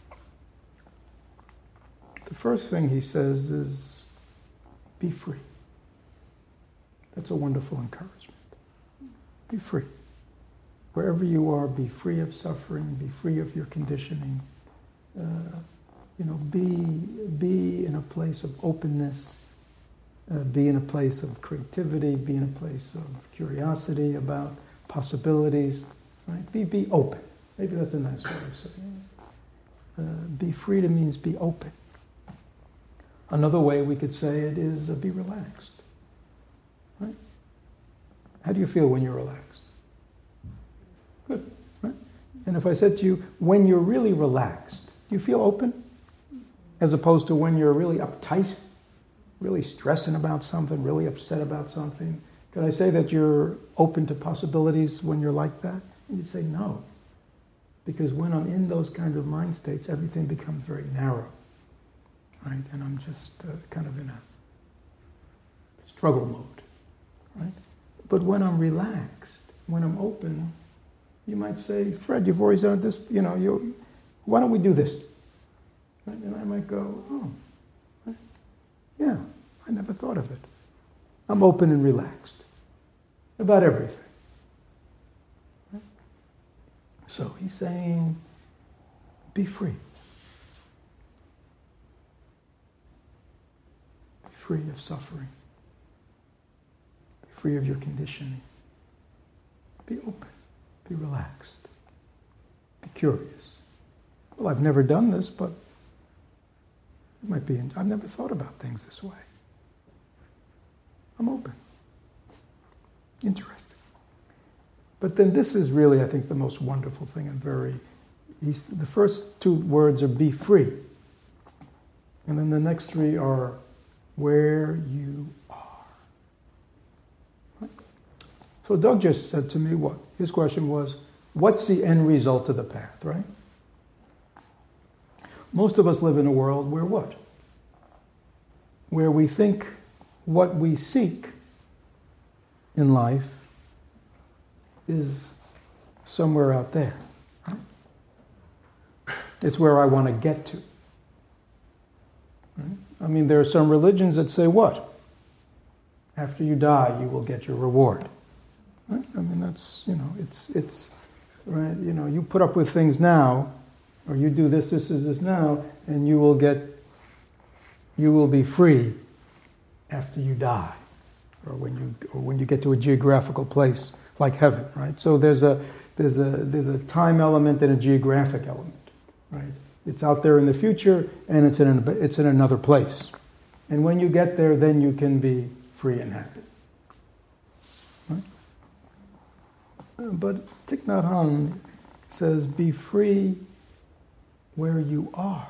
the first thing he says is, be free. That's a wonderful encouragement. Be free. Wherever you are, be free of suffering, be free of your conditioning. Uh, you know, be, be in a place of openness Uh, be in a place of creativity, be in a place of curiosity about possibilities, right? Be, be open. Maybe that's a nice way of saying it. Uh, be free to means be open. Another way we could say it is uh, be relaxed. Right? How do you feel when you're relaxed? Good, right? And if I said to you, when you're really relaxed, do you feel open? As opposed to when you're really uptight, really stressing about something, really upset about something. Could I say that you're open to possibilities when you're like that? And you'd say no. Because when I'm in those kinds of mind states, everything becomes very narrow. Right? And I'm just uh, kind of in a struggle mode. Right? But when I'm relaxed, when I'm open, you might say, Fred, you've always done this, you know, you, why don't we do this? Right? And I might go, oh, right? Yeah, I never thought of it. I'm open and relaxed about everything. Right? So he's saying, be free. Be free of suffering. Be free of your conditioning. Be open. Be relaxed. Be curious. Well, I've never done this, but it might be, I've never thought about things this way. I'm open. Interesting. But then this is really, I think, the most wonderful thing and very, he's, the first two words are be free. And then the next three are where you are. Right? So Doug just said to me what? His question was, what's the end result of the path, right? Most of us live in a world where what? Where we think what we seek in life is somewhere out there. Right? It's where I want to get to. Right? I mean, there are some religions that say what? After you die, you will get your reward. Right? I mean, that's, you know, it's, it's, right, you know, you put up with things now, or you do this, this, this, this now, and you will get, you will be free after you die, or when you, or when you get to a geographical place like heaven, right? So there's a, there's a, there's a time element and a geographic element, right? It's out there in the future, and it's in, an, it's in another place. And when you get there, then you can be free and happy. Right? But Thich Nhat Hanh says, be free where you are.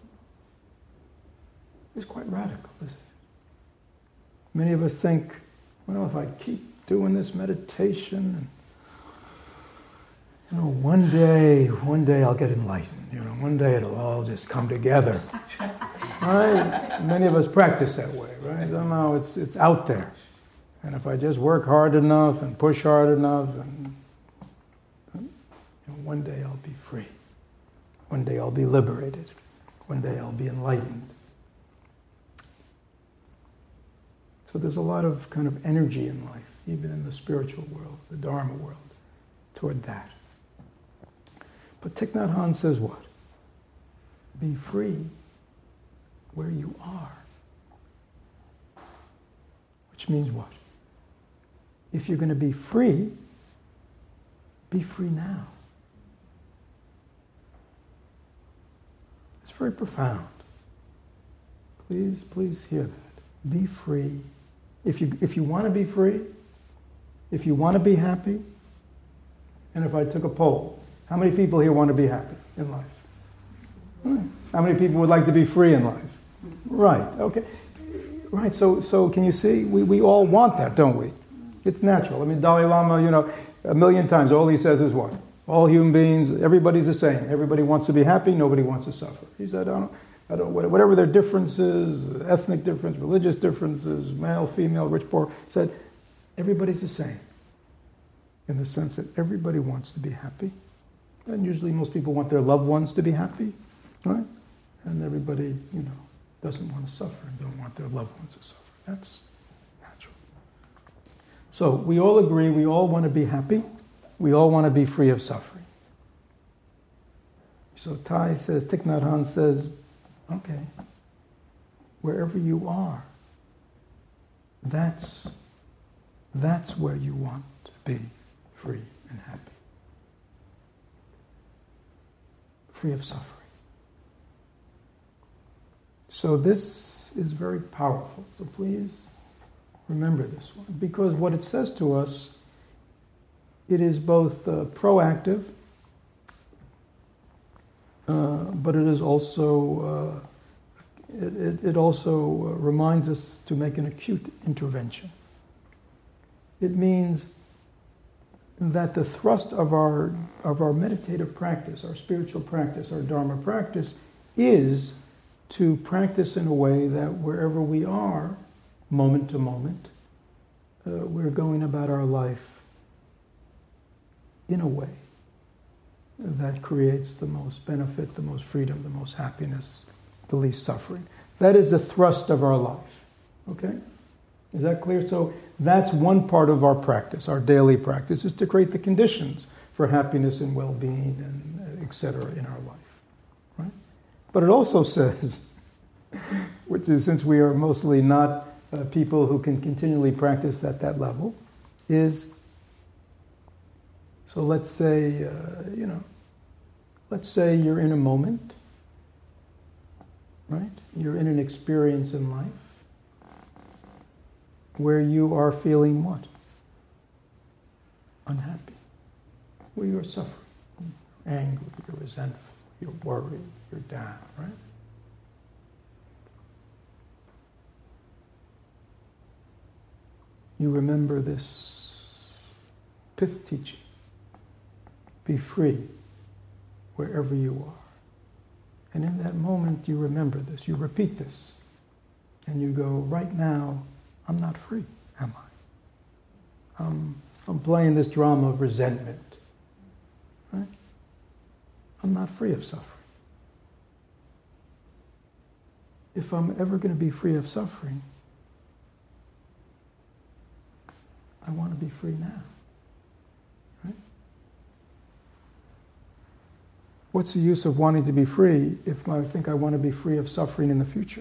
It's quite radical, isn't it? Many of us think, well, if I keep doing this meditation, you know, one day, one day I'll get enlightened. You know, one day it'll all just come together. Right? Many of us practice that way, right? Somehow it's it's out there. And if I just work hard enough and push hard enough, and you know, one day I'll be free. One day I'll be liberated. One day I'll be enlightened. So there's a lot of kind of energy in life, even in the spiritual world, the Dharma world, toward that. But Thich Nhat Hanh says what? Be free where you are. Which means what? If you're going to be free, be free now. It's very profound. Please, please hear that. Be free. If you, if you want to be free, if you want to be happy, and if I took a poll, how many people here want to be happy in life? Right. How many people would like to be free in life? Right, okay. Right, so so can you see? We, we all want that, don't we? It's natural. I mean, Dalai Lama, you know, a million times, all he says is what? All human beings, everybody's the same. Everybody wants to be happy, nobody wants to suffer. He said, I don't, I don't, whatever their differences, ethnic difference, religious differences, male, female, rich, poor, said, everybody's the same. In the sense that everybody wants to be happy. And usually most people want their loved ones to be happy, right? And everybody, you know, doesn't want to suffer and don't want their loved ones to suffer. That's natural. So we all agree, we all want to be happy. We all want to be free of suffering. So Thai says, Thich Nhat Hanh says, okay, wherever you are, That's, that's where you want to be free and happy. Free of suffering. So this is very powerful. So please remember this one. Because what it says to us, it is both uh, proactive, uh, but it is also, uh, it, it, it also uh, reminds us to make an acute intervention. It means that the thrust of our, of our meditative practice, our spiritual practice, our Dharma practice, is to practice in a way that wherever we are, moment to moment, uh, we're going about our life in a way that creates the most benefit, the most freedom, the most happiness, the least suffering. That is the thrust of our life. Okay? Is that clear? So that's one part of our practice, our daily practice, is to create the conditions for happiness and well-being and et cetera in our life. Right? But it also says, which is since we are mostly not uh, people who can continually practice at that level, is, so let's say, uh, you know, let's say you're in a moment, right? You're in an experience in life where you are feeling what? Unhappy. Where you're suffering. You're angry, you're resentful, you're worried, you're down, right? You remember this fifth teaching. Be free wherever you are. And in that moment you remember this, you repeat this, and you go, right now, I'm not free, am I? Um, I'm playing this drama of resentment. Right? I'm not free of suffering. If I'm ever going to be free of suffering, I want to be free now. Right? What's the use of wanting to be free if I think I want to be free of suffering in the future?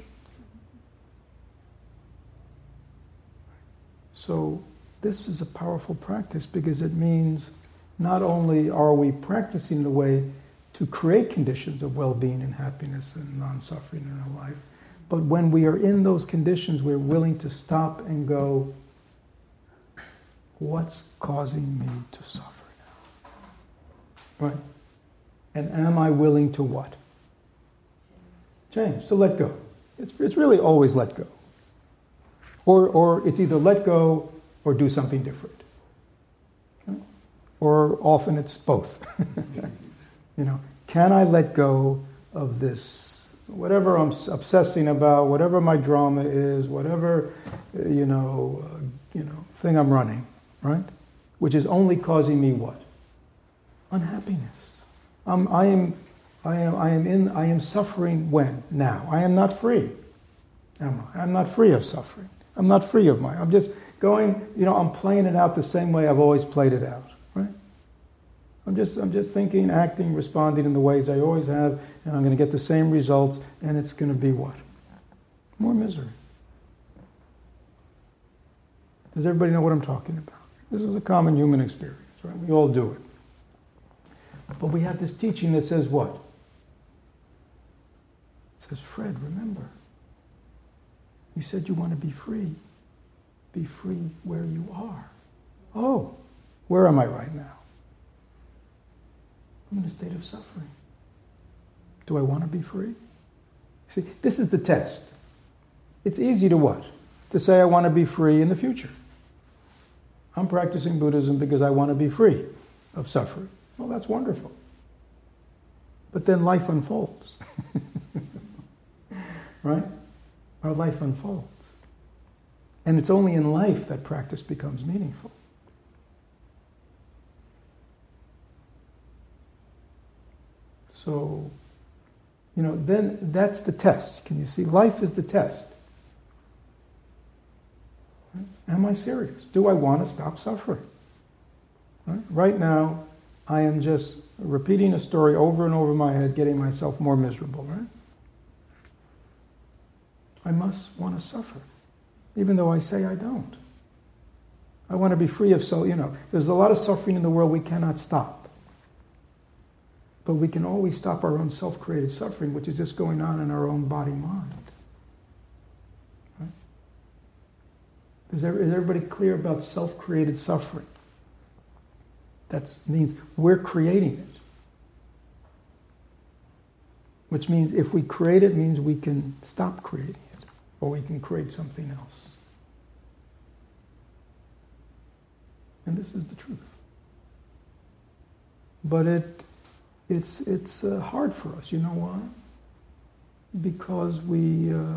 So this is a powerful practice because it means not only are we practicing the way to create conditions of well-being and happiness and non-suffering in our life, but when we are in those conditions, we're willing to stop and go, what's causing me to suffer now? Right? And am I willing to what? Change, to let go. It's, it's really always let go. Or, or it's either let go or do something different. Okay? Or often it's both. You know, can I let go of this, whatever I'm obsessing about, whatever my drama is, whatever, you know, uh, you know, thing I'm running, right? Which is only causing me what? Unhappiness. Um, I am, I am, I am in, I am suffering when? Now. I am not free. Am I? I'm not free of suffering. I'm not free of my, I'm just going, you know, I'm playing it out the same way I've always played it out, right? I'm just, I'm just thinking, acting, responding in the ways I always have, and I'm going to get the same results, and it's going to be what? More misery. Does everybody know what I'm talking about? This is a common human experience, right? We all do it. But we have this teaching that says what? It says, Fred, remember, you said you want to be free. Be free where you are. Oh, where am I right now? I'm in a state of suffering. Do I want to be free? See, this is the test. It's easy to what? To say I want to be free in the future. I'm practicing Buddhism because I want to be free of suffering. Well, that's wonderful. But then life unfolds. Right? Our life unfolds. And it's only in life that practice becomes meaningful. So, you know, then that's the test. Can you see? Life is the test. Right? Am I serious? Do I want to stop suffering? Right? Right now, I am just repeating a story over and over in my head, getting myself more miserable, right? I must want to suffer. even though I say I don't. I want to be free of, so, you know, there's a lot of suffering in the world we cannot stop. But we can always stop our own self-created suffering, which is just going on in our own body-mind. Right? Is, there, is everybody clear about self-created suffering? That means we're creating it. Which means if we create it, means we can stop creating it, or we can create something else. And this is the truth. But it, it's, it's uh, hard for us. You know why? Because we, uh,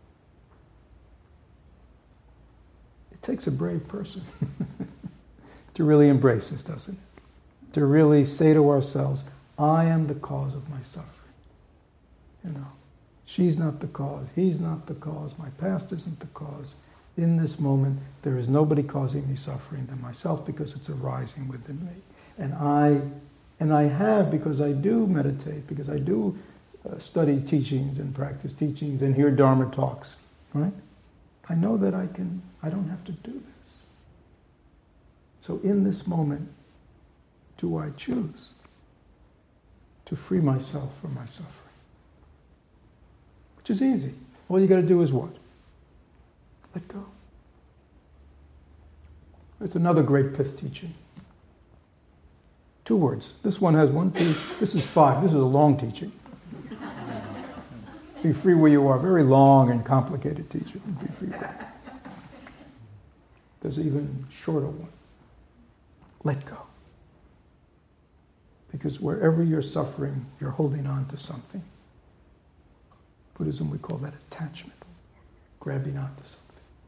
it takes a brave person to really embrace this, doesn't it? To really say to ourselves, I am the cause of my suffering. You know, she's not the cause, he's not the cause, my past isn't the cause. In this moment, there is nobody causing me suffering than myself because it's arising within me. And I, and I have, because I do meditate, because I do uh, study teachings and practice teachings and hear Dharma talks, right? I know that I can, I don't have to do this. So in this moment, do I choose to free myself from my suffering? Which is easy. All you got to do is what? Let go. It's another great Pith teaching. Two words. This one has one, two, this is five. This is a long teaching. Be free where you are. Very long and complicated teaching. Be free where. There's an even shorter one. Let go. Because wherever you're suffering, you're holding on to something. Buddhism, we call that attachment. Grabbing onto something.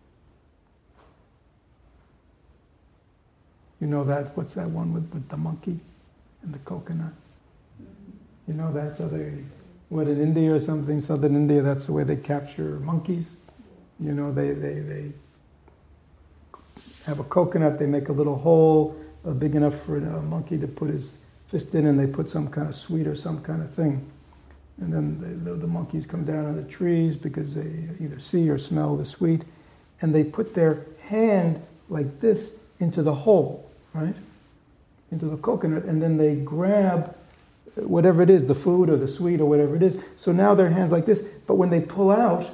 You know that, what's that one with, with the monkey and the coconut? You know that's how they, what, in India or something, southern India, that's the way they capture monkeys. You know, they, they, they have a coconut, they make a little hole uh, big enough for a monkey to put his fist in, and they put some kind of sweet or some kind of thing. And then they, the, the monkeys come down on the trees because they either see or smell the sweet, and they put their hand like this into the hole, right? Into the coconut, and then they grab whatever it is, the food or the sweet or whatever it is. So now their hand's like this, but when they pull out,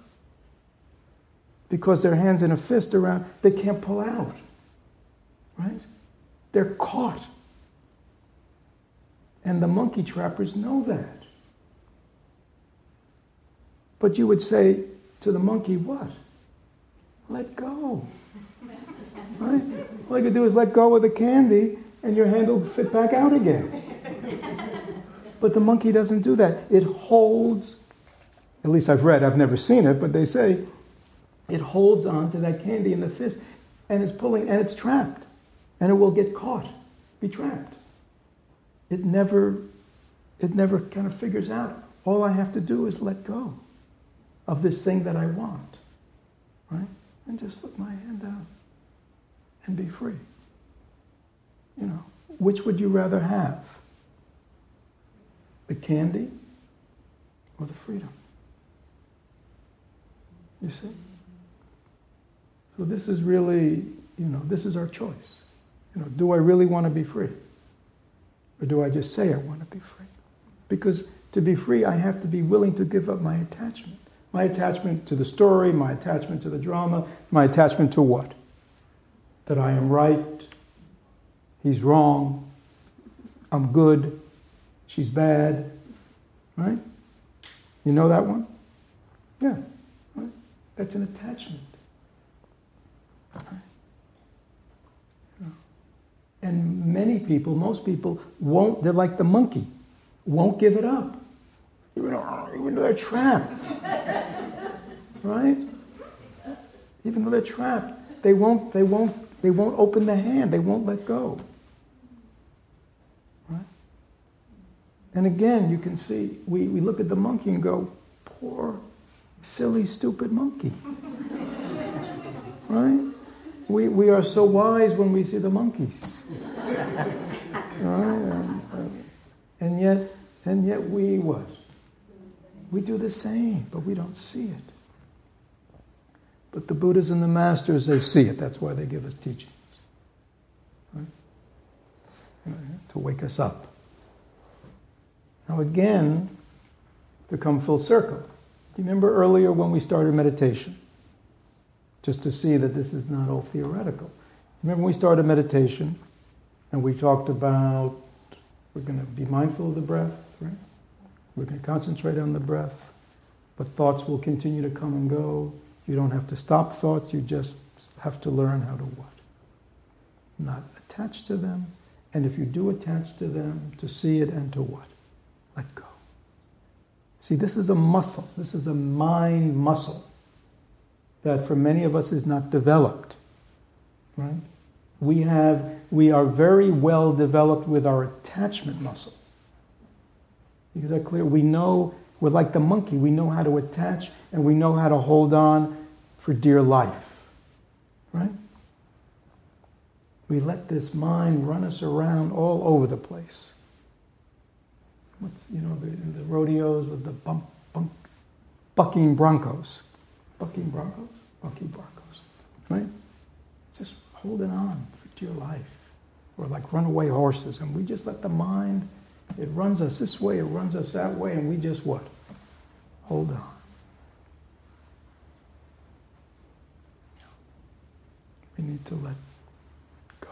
because their hand's in a fist around, they can't pull out, right? They're caught. And the monkey trappers know that. But you would say to the monkey, what? Let go. Right? All you can do is let go of the candy and your hand will fit back out again. But the monkey doesn't do that. It holds, at least I've read, I've never seen it, but they say it holds on to that candy in the fist and it's pulling, and it's trapped. And it will get caught, be trapped. It never, it never kind of figures out. All I have to do is let go of this thing that I want, right? And just let my hand out and be free. You know, which would you rather have? The candy or the freedom? You see? So this is really, you know, this is our choice. You know, do I really want to be free? Or do I just say I want to be free? Because to be free, I have to be willing to give up my attachment. My attachment to the story, my attachment to the drama, my attachment to what? That I am right, he's wrong, I'm good, she's bad, right? You know that one? Yeah, right? That's an attachment. Right? And many people, most people, won't, they're like the monkey, won't give it up. Even though, even though they're trapped. Right? Even though they're trapped, they won't, they won't, they won't open the hand, they won't let go. Right? And again, you can see, we, we look at the monkey and go, poor, silly, stupid monkey. Right? We, we are so wise when we see the monkeys. Right? And, and yet, and yet we what? We do the same, but we don't see it. But the Buddhas and the Masters, they see it. That's why they give us teachings. Right? To wake us up. Now again, to come full circle. Do you remember earlier when we started meditation? Just to see that this is not all theoretical. Remember when we started meditation and we talked about we're going to be mindful of the breath, right? We're going to concentrate on the breath, but thoughts will continue to come and go. You don't have to stop thoughts, you just have to learn how to what? Not attach to them, and if you do attach to them, to see it and to what? Let go. See, this is a muscle. This is a mind muscle that for many of us is not developed, right? We have, we are very well developed with our attachment muscle. Is that clear? We know, we're like the monkey. We know how to attach and we know how to hold on for dear life, right? We let this mind run us around all over the place. What's, you know, the, the rodeos with the bump, bump, bucking broncos. Bucking broncos? Bucking broncos, right? Just holding on for dear life. Or like runaway horses, and we just let the mind, it runs us this way, it runs us that way, and we just what? Hold on. We need to let go.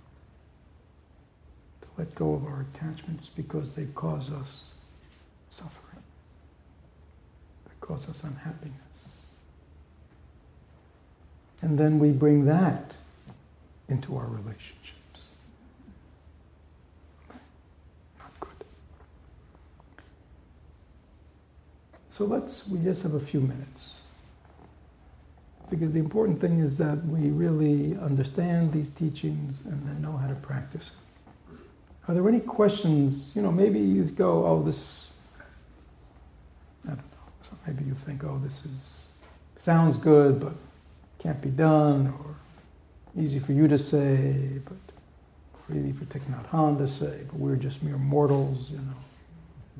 To let go of our attachments because they cause us suffering. They cause us unhappiness. And then we bring that into our relationships. Not good. So let's, we just have a few minutes. Because the important thing is that we really understand these teachings and then know how to practice it. Are there any questions? You know, maybe you go, oh, this, I don't know. So maybe you think, oh, this is, sounds good, but can't be done, or easy for you to say, but easy for Thich Nhat Hanh to say, but we're just mere mortals, you know.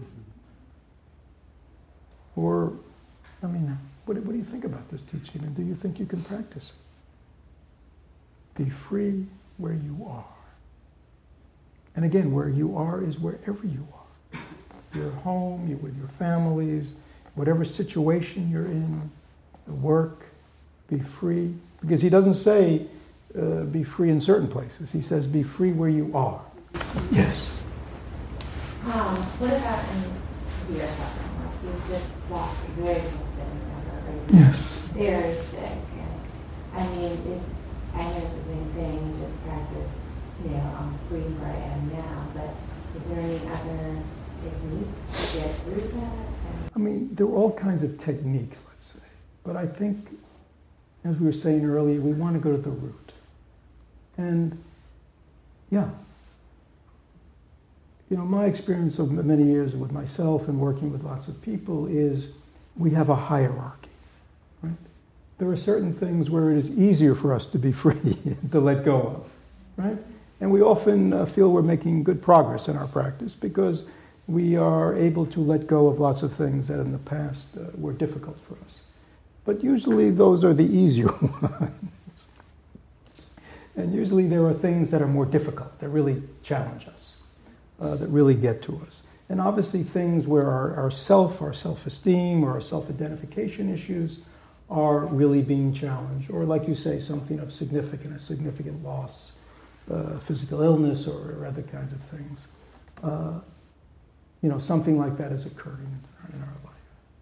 Or, I mean, what, what do you think about this teaching, and do you think you can practice it? Be free where you are. And again, where you are is wherever you are. You're home, you're with your families, whatever situation you're in, the work, be free. Because he doesn't say uh, be free in certain places. He says be free where you are. Yes. Um, what about in severe suffering? Like you've just lost a very close family member, or you're Yes. very sick. And I mean, it, I know it's the same thing. You just practice, you know, I'm free where I am now. But is there any other techniques to get through that? And I mean, there are all kinds of techniques, let's say. But I think, as we were saying earlier, we want to go to the root. And, yeah. You know, my experience of many years with myself and working with lots of people is we have a hierarchy, right? There are certain things where it is easier for us to be free, to let go of, right? And we often uh, feel we're making good progress in our practice because we are able to let go of lots of things that in the past uh, were difficult for us. But usually those are the easier ones. And usually there are things that are more difficult, that really challenge us, uh, that really get to us. And obviously things where our, our self, our self-esteem, or our self-identification issues are really being challenged. Or like you say, something of significant, a significant loss, uh, physical illness, or, or other kinds of things. Uh, you know, something like that is occurring in our life.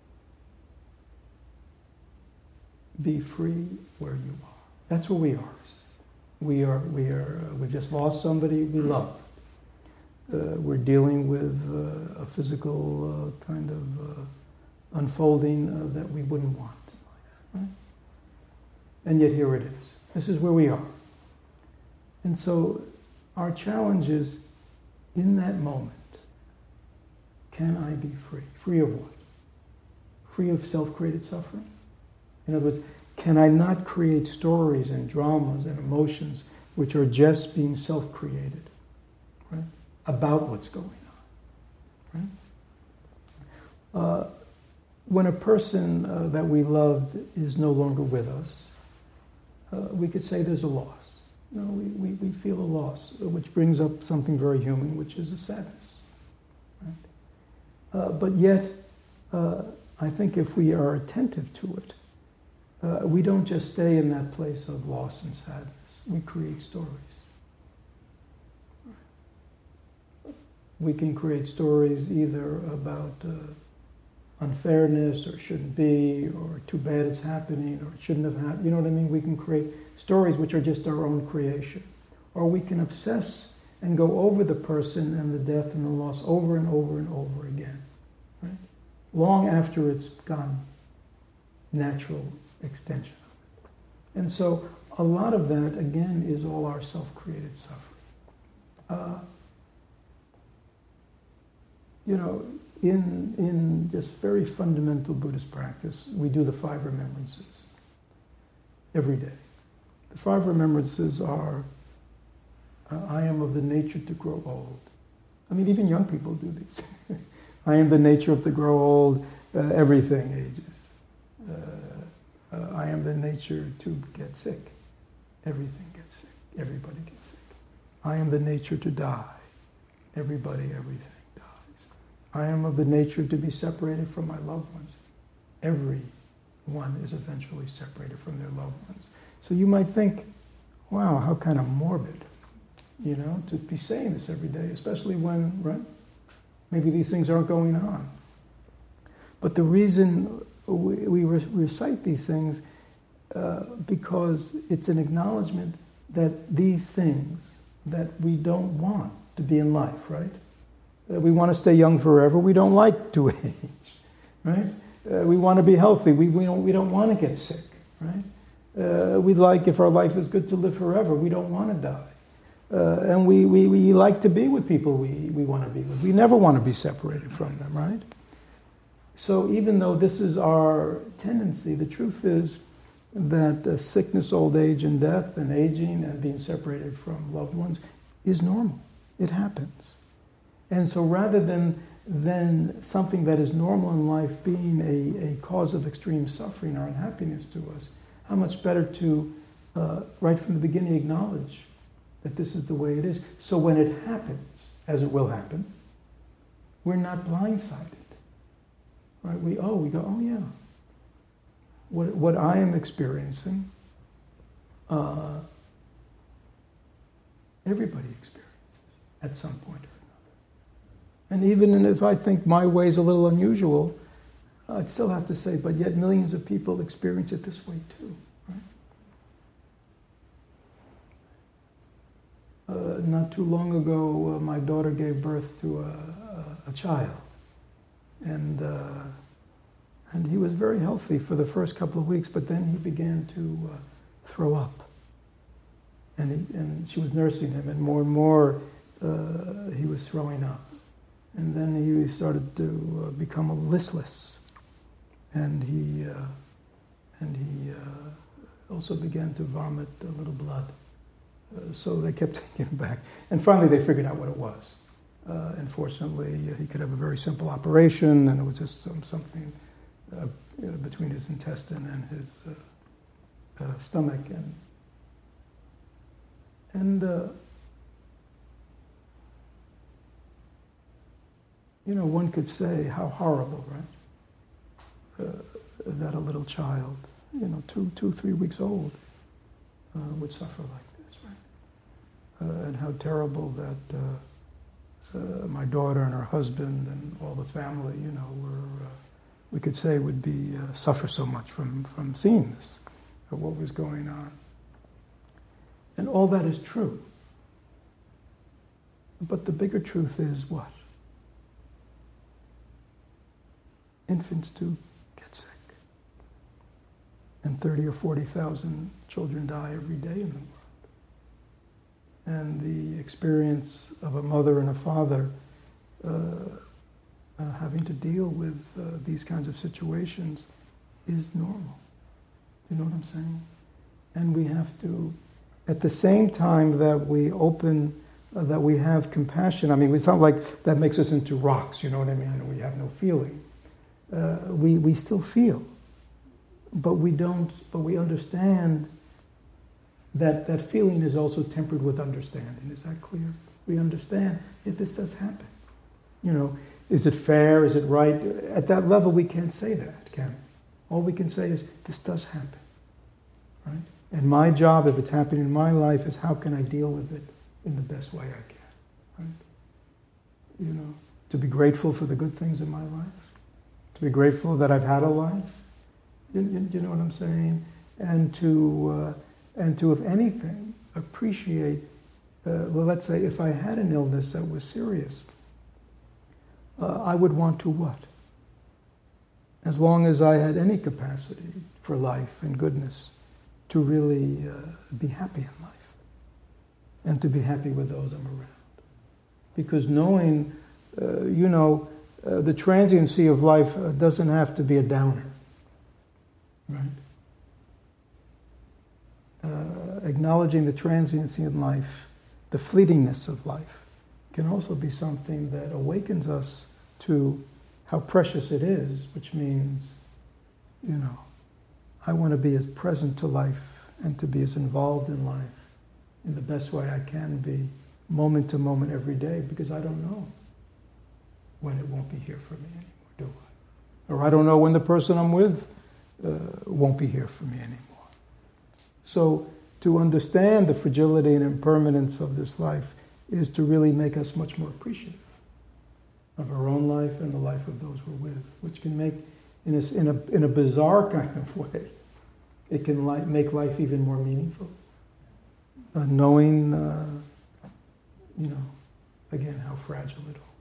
Be free where you are. That's where we are. We are. We are. Uh, we just lost somebody we loved. Uh, we're dealing with uh, a physical uh, kind of uh, unfolding uh, that we wouldn't want. Right? And yet here it is. This is where we are. And so our challenge is, in that moment, can I be free? Free of what? Free of self-created suffering? In other words, can I not create stories and dramas and emotions which are just being self-created, right? About what's going on, right? Uh, when a person uh, that we loved is no longer with us, uh, we could say there's a loss. No, we, we, we feel a loss, which brings up something very human, which is a sadness. Right? Uh, but yet, uh, I think if we are attentive to it, uh, we don't just stay in that place of loss and sadness. We create stories. We can create stories either about uh, unfairness, or shouldn't be, or too bad it's happening, or it shouldn't have happened. You know what I mean? We can create stories which are just our own creation. Or we can obsess and go over the person and the death and the loss over and over and over again. Right? Long after it's gone, natural extension of it. And so a lot of that, again, is all our self-created suffering. Uh, you know, in, in just very fundamental Buddhist practice, we do the five remembrances every day. The five remembrances are, uh, I am of the nature to grow old. I mean, even young people do these. I am the nature of to grow old, uh, everything ages. Uh, uh, I am the nature to get sick. Everything gets sick. Everybody gets sick. I am the nature to die. Everybody, everything dies. I am of the nature to be separated from my loved ones. Everyone is eventually separated from their loved ones. So you might think, wow, how kind of morbid, you know, to be saying this every day, especially when, right, maybe these things aren't going on. But the reason we, we re- recite these things, uh, because it's an acknowledgement that these things that we don't want to be in life, right? Uh, we want to stay young forever. We don't like to age, right? Uh, we want to be healthy. We, we don't, we don't want to get sick, right? Uh, we'd like, if our life is good, to live forever. We don't want to die. Uh, and we, we, we like to be with people we, we want to be with. We never want to be separated from them, right? So even though this is our tendency, the truth is that uh, sickness, old age, and death, and aging, and being separated from loved ones is normal. It happens. And so rather than, than something that is normal in life being a, a cause of extreme suffering or unhappiness to us, how much better to, uh, right from the beginning, acknowledge that this is the way it is. So when it happens, as it will happen, we're not blindsided. Right? We, oh, we go, oh yeah. What, what I am experiencing, uh, everybody experiences at some point or another. And even if I think my way is a little unusual, I'd still have to say, but yet millions of people experience it this way too, right? Uh, not too long ago, uh, my daughter gave birth to a, a, a child, and uh, and he was very healthy for the first couple of weeks, but then he began to uh, throw up, and he, and she was nursing him, and more and more uh, he was throwing up, and then he started to uh, become listless. And he uh, and he uh, also began to vomit a little blood. Uh, so they kept taking him back. And finally they figured out what it was. Uh, unfortunately, he could have a very simple operation, and it was just some, something uh, you know, between his intestine and his uh, uh, stomach. And, and uh, you know, one could say, how horrible, right? Uh, that a little child, you know, two, two, three weeks old, uh, would suffer like this, right? Uh, and how terrible that uh, uh, my daughter and her husband and all the family, you know, were, uh, we could say, would be uh, suffer so much from, from seeing this, of what was going on. And all that is true. But the bigger truth is what? Infants too get sick. And thirty or forty thousand children die every day in the world. And the experience of a mother and a father uh, uh, having to deal with uh, these kinds of situations is normal. Do you know what I'm saying? And we have to, at the same time that we open, uh, that we have compassion, I mean, it's not like that makes us into rocks, you know what I mean? And we have no feeling. Uh, we, we still feel. But we don't, but we understand that, that feeling is also tempered with understanding. Is that clear? We understand if this does happen. You know, is it fair? Is it right? At that level, we can't say that, can we? All we can say is, this does happen. Right? And my job, if it's happening in my life, is how can I deal with it in the best way I can. Right? You know, to be grateful for the good things in my life. To be grateful that I've had a life. You, you, you know what I'm saying? And to, uh, and to, if anything, appreciate, uh, well, let's say if I had an illness that was serious, uh, I would want to what? As long as I had any capacity for life and goodness, to really uh, be happy in life. And to be happy with those I'm around. Because knowing, uh, you know, uh, the transiency of life uh, doesn't have to be a downer. Right? Uh, acknowledging the transiency in life, the fleetingness of life, can also be something that awakens us to how precious it is, which means, you know, I want to be as present to life and to be as involved in life in the best way I can be, moment to moment every day, because I don't know when it won't be here for me anymore, do I? Or I don't know when the person I'm with uh, won't be here for me anymore. So to understand the fragility and impermanence of this life is to really make us much more appreciative of our own life and the life of those we're with, which can make, in a, in a, in a bizarre kind of way, it can li- make life even more meaningful. Uh, knowing, uh, you know, again, how fragile it all